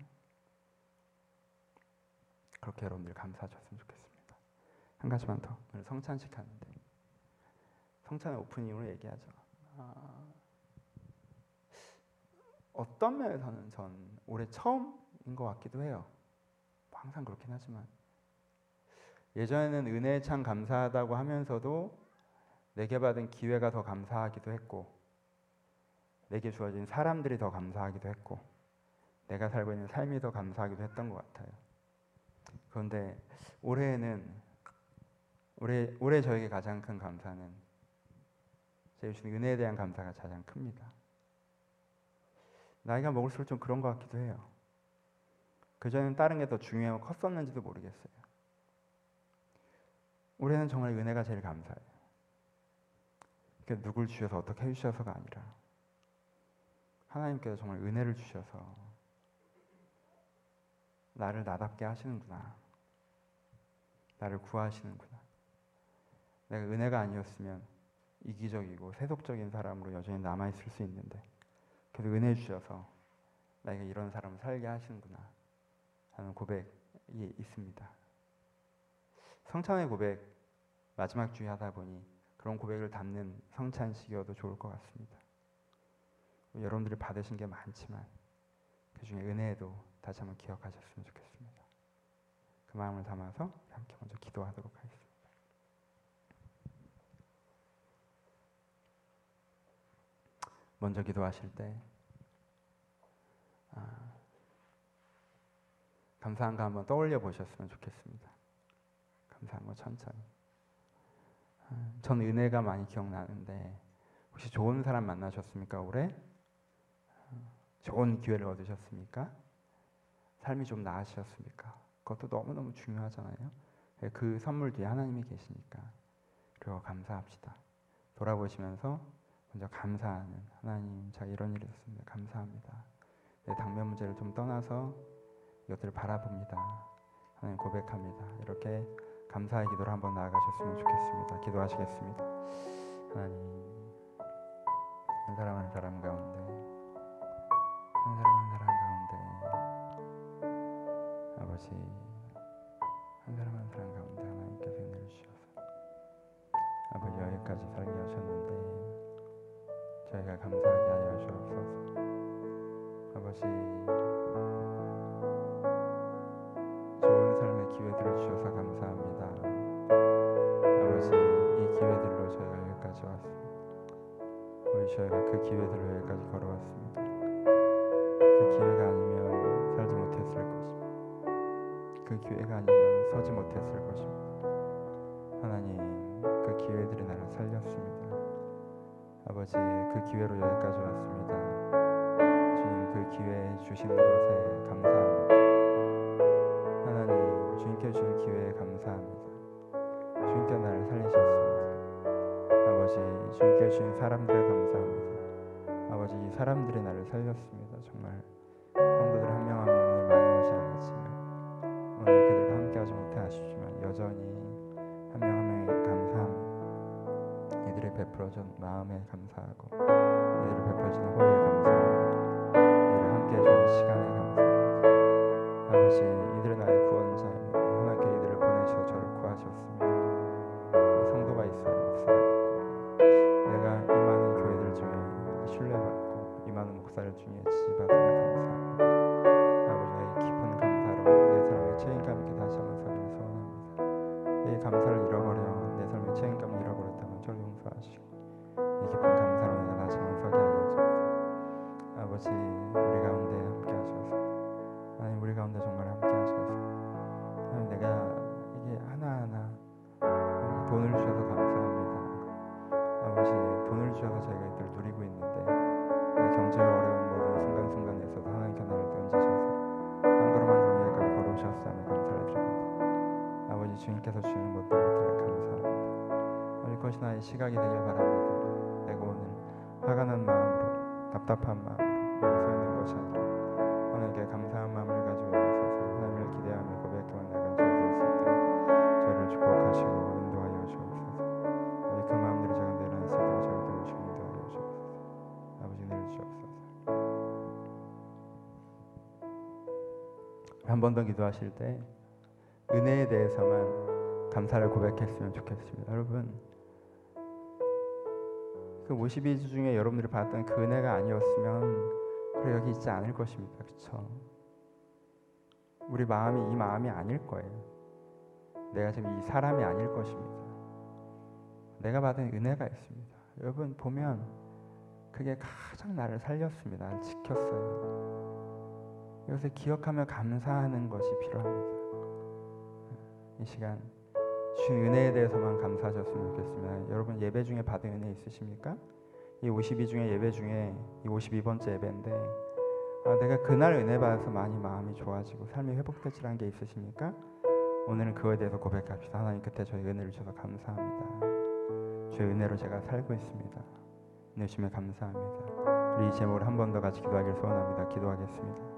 그렇게 여러분들 감사하셨으면 좋겠습니다. 한 가지만 더. 오늘 성찬식 하는데 성찬의 오프닝으로 얘기하죠. 어떤 면에서는 전 올해 처음인 것 같기도 해요. 항상 그렇긴 하지만 예전에는 은혜에 참 감사하다고 하면서도 내게 받은 기회가 더 감사하기도 했고, 내게 주어진 사람들이 더 감사하기도 했고, 내가 살고 있는 삶이 더 감사하기도 했던 것 같아요. 그런데 올해는 올해 저에게 가장 큰 감사는 제 주신 은혜에 대한 감사가 가장 큽니다. 나이가 먹을수록 좀 그런 것 같기도 해요. 그전에는 다른 게 더 중요하고 컸었는지도 모르겠어요. 올해는 정말 은혜가 제일 감사해요. 그러니까 누굴 주셔서 어떻게 해주셔서가 아니라 하나님께서 정말 은혜를 주셔서 나를 나답게 하시는구나, 나를 구하시는구나. 내가 은혜가 아니었으면 이기적이고 세속적인 사람으로 여전히 남아있을 수 있는데 그래도 은혜 주셔서 내가 이런 사람을 살게 하시는구나 하는 고백이 있습니다. 성찬의 고백 마지막 주에 하다 보니 그런 고백을 담는 성찬식이어도 좋을 것 같습니다. 여러분들이 받으신 게 많지만 그 중에 은혜에도 다시 한번 기억하셨으면 좋겠습니다. 그 마음을 담아서 함께 먼저 기도하도록 하겠습니다. 먼저 기도하실 때 감사한 거 한번 떠올려 보셨으면 좋겠습니다. 감사한 거 천천히. 전 은혜가 많이 기억나는데 혹시 좋은 사람 만나셨습니까? 올해? 좋은 기회를 얻으셨습니까? 삶이 좀 나아지셨습니까? 그것도 너무너무 중요하잖아요. 그 선물 뒤에 하나님이 계시니까. 그리고 감사합시다. 돌아보시면서 먼저 감사하는 하나님, 자 이런 일이 있었습니다. 감사합니다. 내 당면 문제를 좀 떠나서 이것들을 바라봅니다. 하나님 고백합니다. 이렇게 감사의 기도를 한번 나아가셨으면 좋겠습니다. 기도하시겠습니다. 하나님, 한 사람 한 사람 가운데, 한 사람 한 사람 가운데, 아버지, 한 사람 한 사람 가운데 하나님께서 은혜를 주셔서 아버지 여기까지 살게 하셨는데 저희가 감사하게 하여 주옵소서. 아버지, 좋은 삶의 기회들을 주셔서 감사합니다. 아버지, 이 기회들로 저희가 여기까지 왔습니다. 우리 저희가 그 기회들로 여기까지 걸어왔습니다. 그 기회가 아니면 살지 못했을 것입니다. 그 기회가 아니면 서지 못했을 것입니다. 하나님, 그 기회들이 나를 살렸습니다. 아버지, 그 기회로 여기까지 왔습니다. 주님, 그 기회 주시는 것에 감사합니다. 하나님, 주님께 주신 기회에 감사합니다. 주님께 나를 살리셨습니다. 아버지, 주님께 주신 사람들에 감사합니다. 아버지, 이 사람들이 나를 살렸습니다. 정말 성도들 한 명 한 명 오늘 많이 한 명 한 명에 감사함, 이들의 베풀어준 마음에 감사하고 이들을 베풀어주는 호의에 감사하고 이들을 함께 해주는 시간에 감사합니다. 아버지, 이들은 나의 구원자입니다. 하나님께 이들을 보내셔서 저를 구하셨습니다. 성도가 있어야 목사가 있고, 내가 이 많은 교회들 중에 신뢰받고 이 많은 목사들 중에 지지받음에 감사합니다. 아버지, 나의 깊은 감사로 내 삶의 책임감 있게 다시 한번 서기를 소원합니다. 이 감사를 잃어버려 내 삶의 책임감을 잃어버렸다면 저를 용서하시고 이 깊은 감사로 내가 다시 한번 서게 하여 주옵소서. 아버지, 우리 가운데 함께 하셔서, 하나님 우리 가운데 정말 함께 하셔서, 하나님 내가 이게 하나하나 돈을 주셔서 감사합니다. 아버지, 돈을 주셔서 저희가 이들을 누리고 있는데 경제가 어려운 모든 순간순간에서도 하나님께 나를 던지셔서 한 걸음 한 걸음 여기까지 걸어오셨사오며 감사를 드립니다. 아버지, 주님께서 주시는 모든 것들을 감사합니다. 아버지, 그것이 나의 시각이 되길 바랍니다. 내가 오늘 화가 난 마음으로, 답답한 마음으로 여기 서 있는 것이 아니라 하나님께 감사한 마음을 가지고 여기 서서 하나님을 기대하며 고백하며 나간 저희 될 수 있도록 저희를 축복하시고 인도하여 주옵소서. 아버지, 그 마음들을 제가 내려놓을 수 있도록 저희를 도우시고 인도하여 주옵소서. 아버지, 내려주옵소서. 한 번 더 기도하실 때 은혜에 대해서만 감사를 고백했으면 좋겠습니다. 여러분, 그 52주 중에 여러분들이 받았던 그 은혜가 아니었으면 그래 여기 있지 않을 것입니다. 그렇죠? 우리 마음이 이 마음이 아닐 거예요. 내가 지금 이 사람이 아닐 것입니다. 내가 받은 은혜가 있습니다. 여러분 보면 그게 가장 나를 살렸습니다. 나를 지켰어요. 이것을 기억하며 감사하는 것이 필요합니다. 이 시간 주신 은혜에 대해서만 감사하셨으면 좋겠습니다. 여러분 예배 중에 받은 은혜 있으십니까? 이 52 중에 예배 중에 이 52번째 예배인데 내가 그날 은혜 받아서 많이 마음이 좋아지고 삶이 회복되지라는 게 있으십니까? 오늘은 그거에 대해서 고백합시다. 하나님, 그때 저희 은혜를 주셔서 감사합니다. 주의 은혜로 제가 살고 있습니다. 은혜 주시면 감사합니다. 우리 이 제목을 한 번 더 같이 기도하기를 소원합니다. 기도하겠습니다.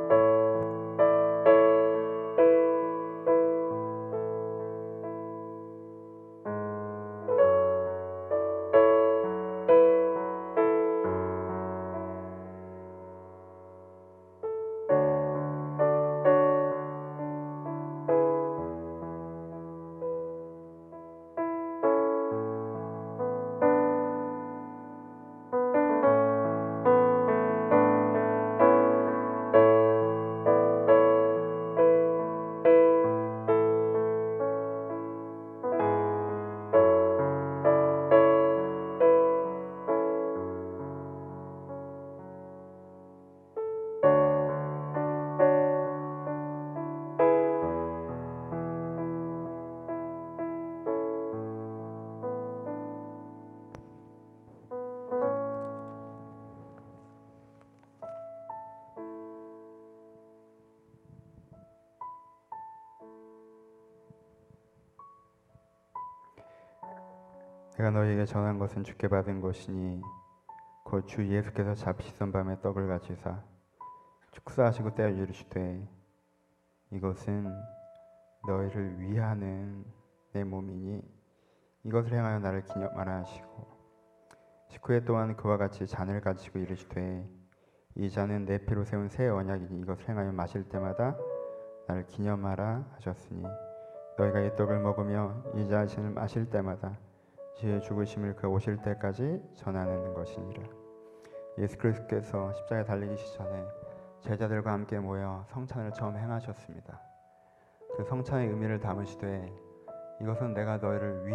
내가 너희에게 전한 것은 주께 받은 것이니 곧 주 예수께서 잡히시던 밤에 떡을 가지사 축사하시고 떼어 이르시되 이것은 너희를 위하는 내 몸이니 이것을 행하여 나를 기념하라 하시고 식후에 또한 그와 같이 잔을 가지고 이르시되 이 잔은 내 피로 세운 새 언약이니 이것을 행하여 마실 때마다 나를 기념하라 하셨으니 너희가 이 떡을 먹으며 이 잔을 마실 때마다 주의 죽으심을 그 오실 때까지 전하는 것이니라. 예수 그리스도께서 십자가에 달리기 전에 제자들과 함께 모여 성찬을 처음 행하셨습니다. 그 성찬의 의미를 담으시되 이것은 내가 너희를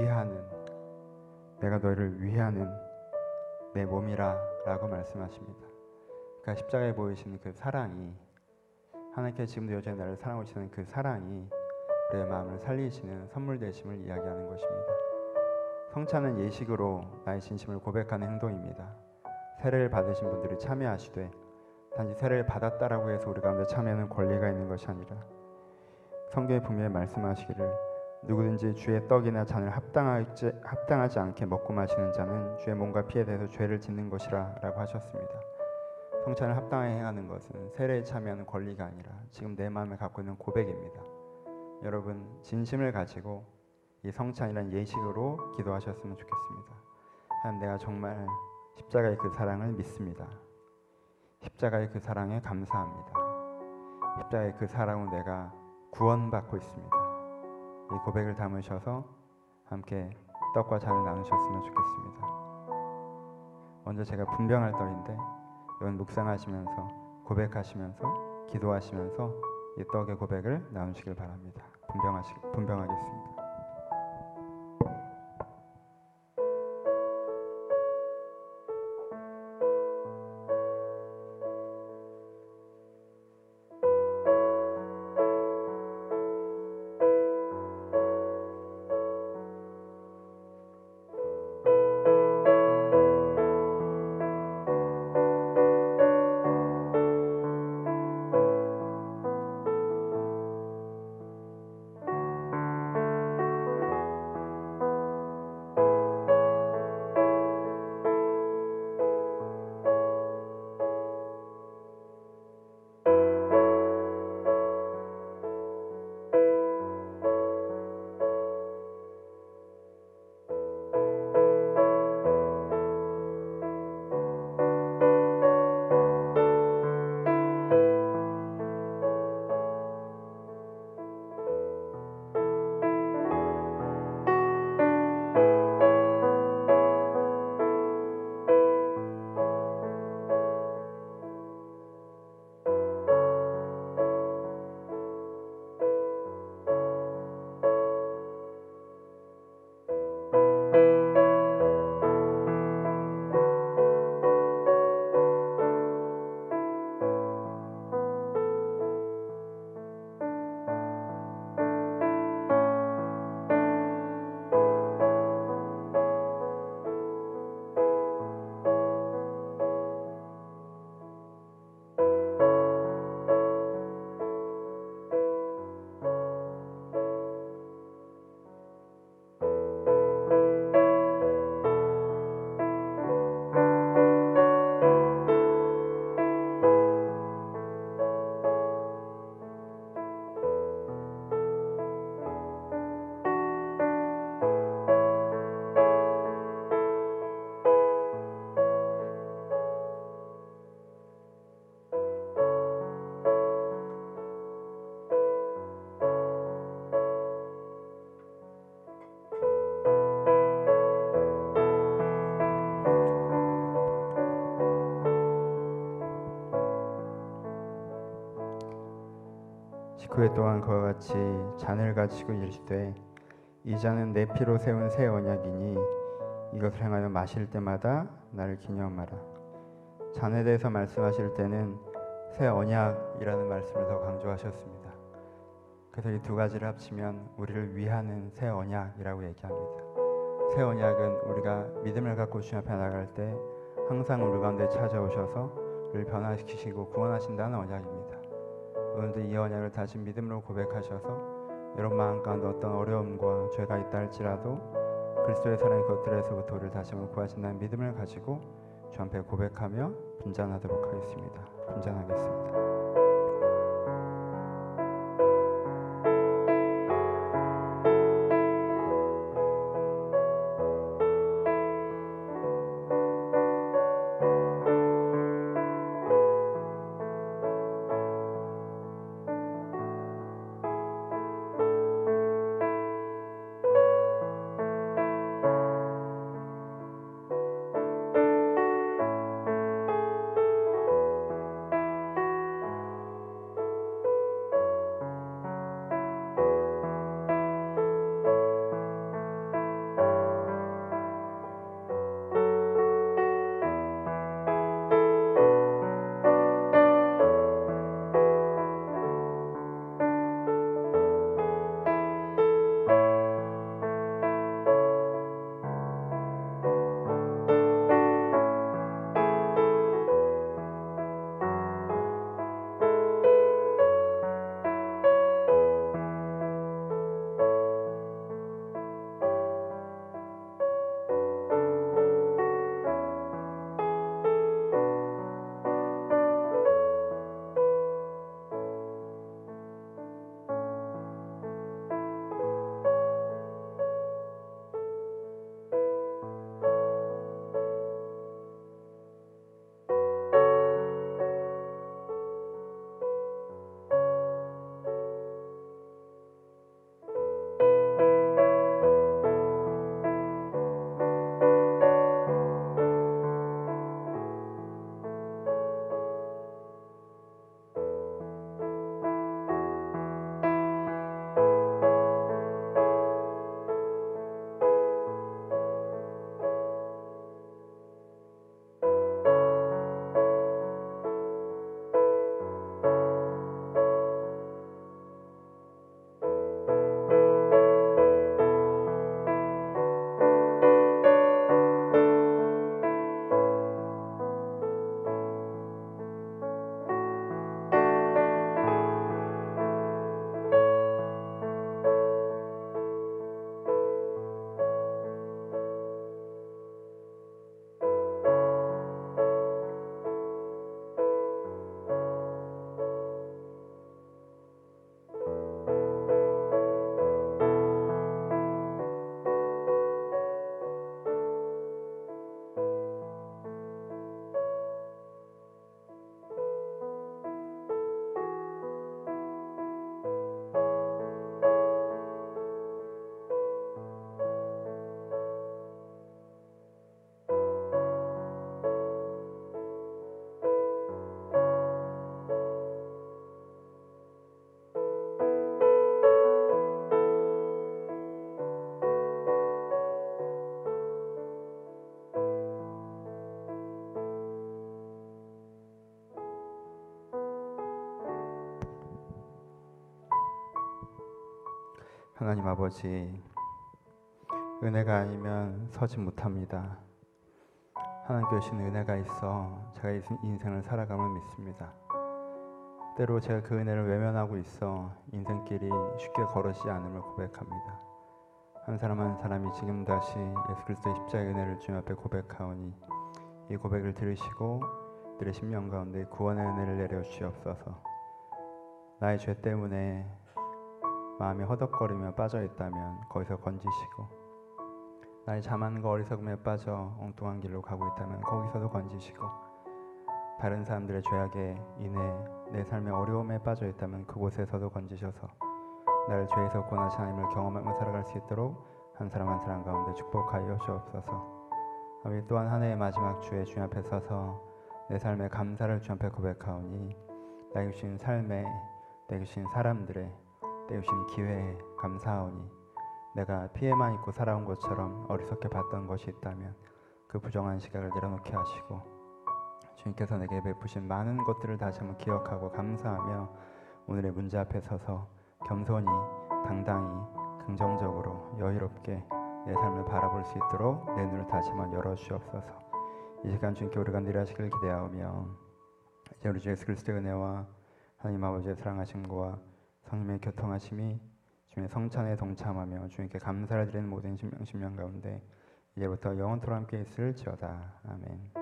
위하는 내 몸이라 라고 말씀하십니다. 그러니까 십자가에 보이시는 그 사랑이, 하나님께 지금도 여전히 나를 사랑하시는 그 사랑이 우리의 마음을 살리시는 선물 되심을 이야기하는 것입니다. 성찬은 예식으로 나의 진심을 고백하는 행동입니다. 세례를 받으신 분들이 참여하시되 단지 세례를 받았다라고 해서 우리 가운데 참여하는 권리가 있는 것이 아니라 성경에 분명히 말씀하시기를 누구든지 주의 떡이나 잔을 합당하지 않게 먹고 마시는 자는 주의 몸과 피에 대해서 죄를 짓는 것이라 라고 하셨습니다. 성찬을 합당하게 행하는 것은 세례에 참여하는 권리가 아니라 지금 내 마음에 갖고 있는 고백입니다. 여러분 진심을 가지고 이 성찬이라는 예식으로 기도하셨으면 좋겠습니다. 하나님, 내가 정말 십자가의 그 사랑을 믿습니다. 십자가의 그 사랑에 감사합니다. 십자가의 그 사랑으로 내가 구원받고 있습니다. 이 고백을 담으셔서 함께 떡과 잔을 나누셨으면 좋겠습니다. 먼저 제가 분병할 떡인데 이건 묵상하시면서 고백하시면서 기도하시면서 이 떡의 고백을 나누시길 바랍니다. 분병하겠습니다. 그에 또한 그와 같이 잔을 가지고 이르시되 이 잔은 내 피로 세운 새 언약이니 이것을 행하여 마실 때마다 나를 기념하라. 잔에 대해서 말씀하실 때는 새 언약이라는 말씀을 더 강조하셨습니다. 그래서 이 두 가지를 합치면 우리를 위하는 새 언약이라고 얘기합니다. 새 언약은 우리가 믿음을 갖고 주님 앞에 나갈 때 항상 우리 가운데 찾아오셔서 우리를 변화시키시고 구원하신다는 언약입니다. 오늘도 이 언약을 다시 믿음으로 고백하셔서 여러분 마음 가운데 어떤 어려움과 죄가 있다 할지라도 그리스도의 사랑의 겉들에서부터 우리를 다시 한번 구하신다는 믿음을 가지고 주 앞에 고백하며 분잔하도록 하겠습니다. 분잔하겠습니다. 하나님 아버지, 은혜가 아니면 서지 못합니다. 하나님 주신 은혜가 있어 제가 인생을 살아감을 믿습니다. 때로 제가 그 은혜를 외면하고 있어 인생길이 쉽게 걸어지지 않음을 고백합니다. 한 사람 한 사람이 지금 다시 예수 그리스도의 십자가의 은혜를 주님 앞에 고백하오니 이 고백을 들으시고 들의 심령 가운데 구원의 은혜를 내려 주시옵소서. 나의 죄 때문에 마음이 허덕거리며 빠져 있다면 거기서 건지시고, 나의 자만과 어리석음에 빠져 엉뚱한 길로 가고 있다면 거기서도 건지시고, 다른 사람들의 죄악에 인해 내 삶의 어려움에 빠져 있다면 그곳에서도 건지셔서 나를 죄에서 구원하신 하나님을 경험하며 살아갈 수 있도록 한 사람 한 사람 가운데 축복하여 주옵소서. 아버지, 또한 한 해의 마지막 주에 주님 앞에 서서 내 삶의 감사를 주님 앞에 고백하오니 나에게 주신 삶에, 내게 주신 사람들의, 내게 주신 기회에 감사하오니 내가 피해만 입고 살아온 것처럼 어리석게 봤던 것이 있다면 그 부정한 시각을 내려놓게 하시고, 주님께서 내게 베푸신 많은 것들을 다시 한번 기억하고 감사하며 오늘의 문제 앞에 서서 겸손히, 당당히, 긍정적으로, 여유롭게 내 삶을 바라볼 수 있도록 내 눈을 다시 한번 열어주시옵소서. 이 시간 주님께 우리가 일하시길 기대하오며, 이제 우리 주 예수 그리스도의 은혜와 하나님 아버지의 사랑하심과 성령의 교통하심이 주님의 성찬에 동참하며 주님께 감사를 드리는 모든 심령 가운데 이제부터 영원토록 함께 있을지어다. 아멘.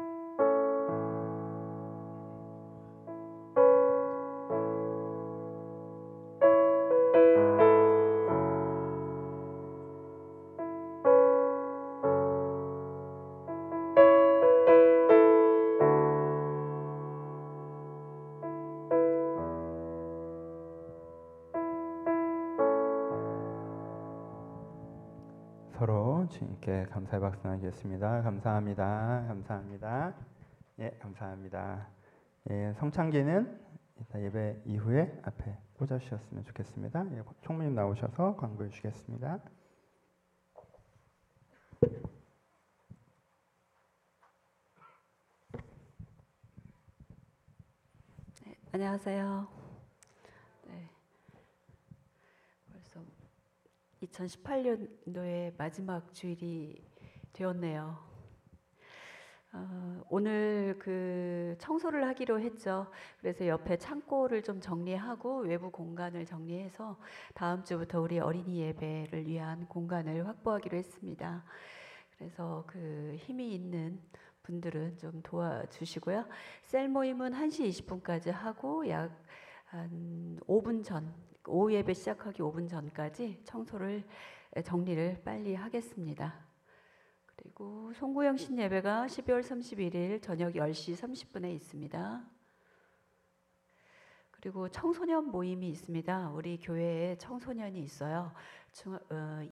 서로 주님께 감사의 박수 나누겠습니다. 감사합니다. 감사합니다. 예, 감사합니다. 예, 성찬기는 이따 예배 이후에 앞에 꽂아주셨으면 좋겠습니다. 예, 총무님 나오셔서 광고해 주시겠습니다. 네, 안녕하세요. 네, 벌써 2018년도의 마지막 주일이 되었네요. 오늘 그 청소를 하기로 했죠. 그래서 옆에 창고를 좀 정리하고 외부 공간을 정리해서 다음 주부터 우리 어린이 예배를 위한 공간을 확보하기로 했습니다. 그래서 그 힘이 있는 분들은 좀 도와주시고요. 셀 모임은 1시 20분까지 하고 약 한 5분 전, 오후 예배 시작하기 5분 전까지 청소를, 정리를 빨리 하겠습니다. 그리고 송구영 신예배가 12월 31일 저녁 10시 30분에 있습니다. 그리고 청소년 모임이 있습니다. 우리 교회에 청소년이 있어요.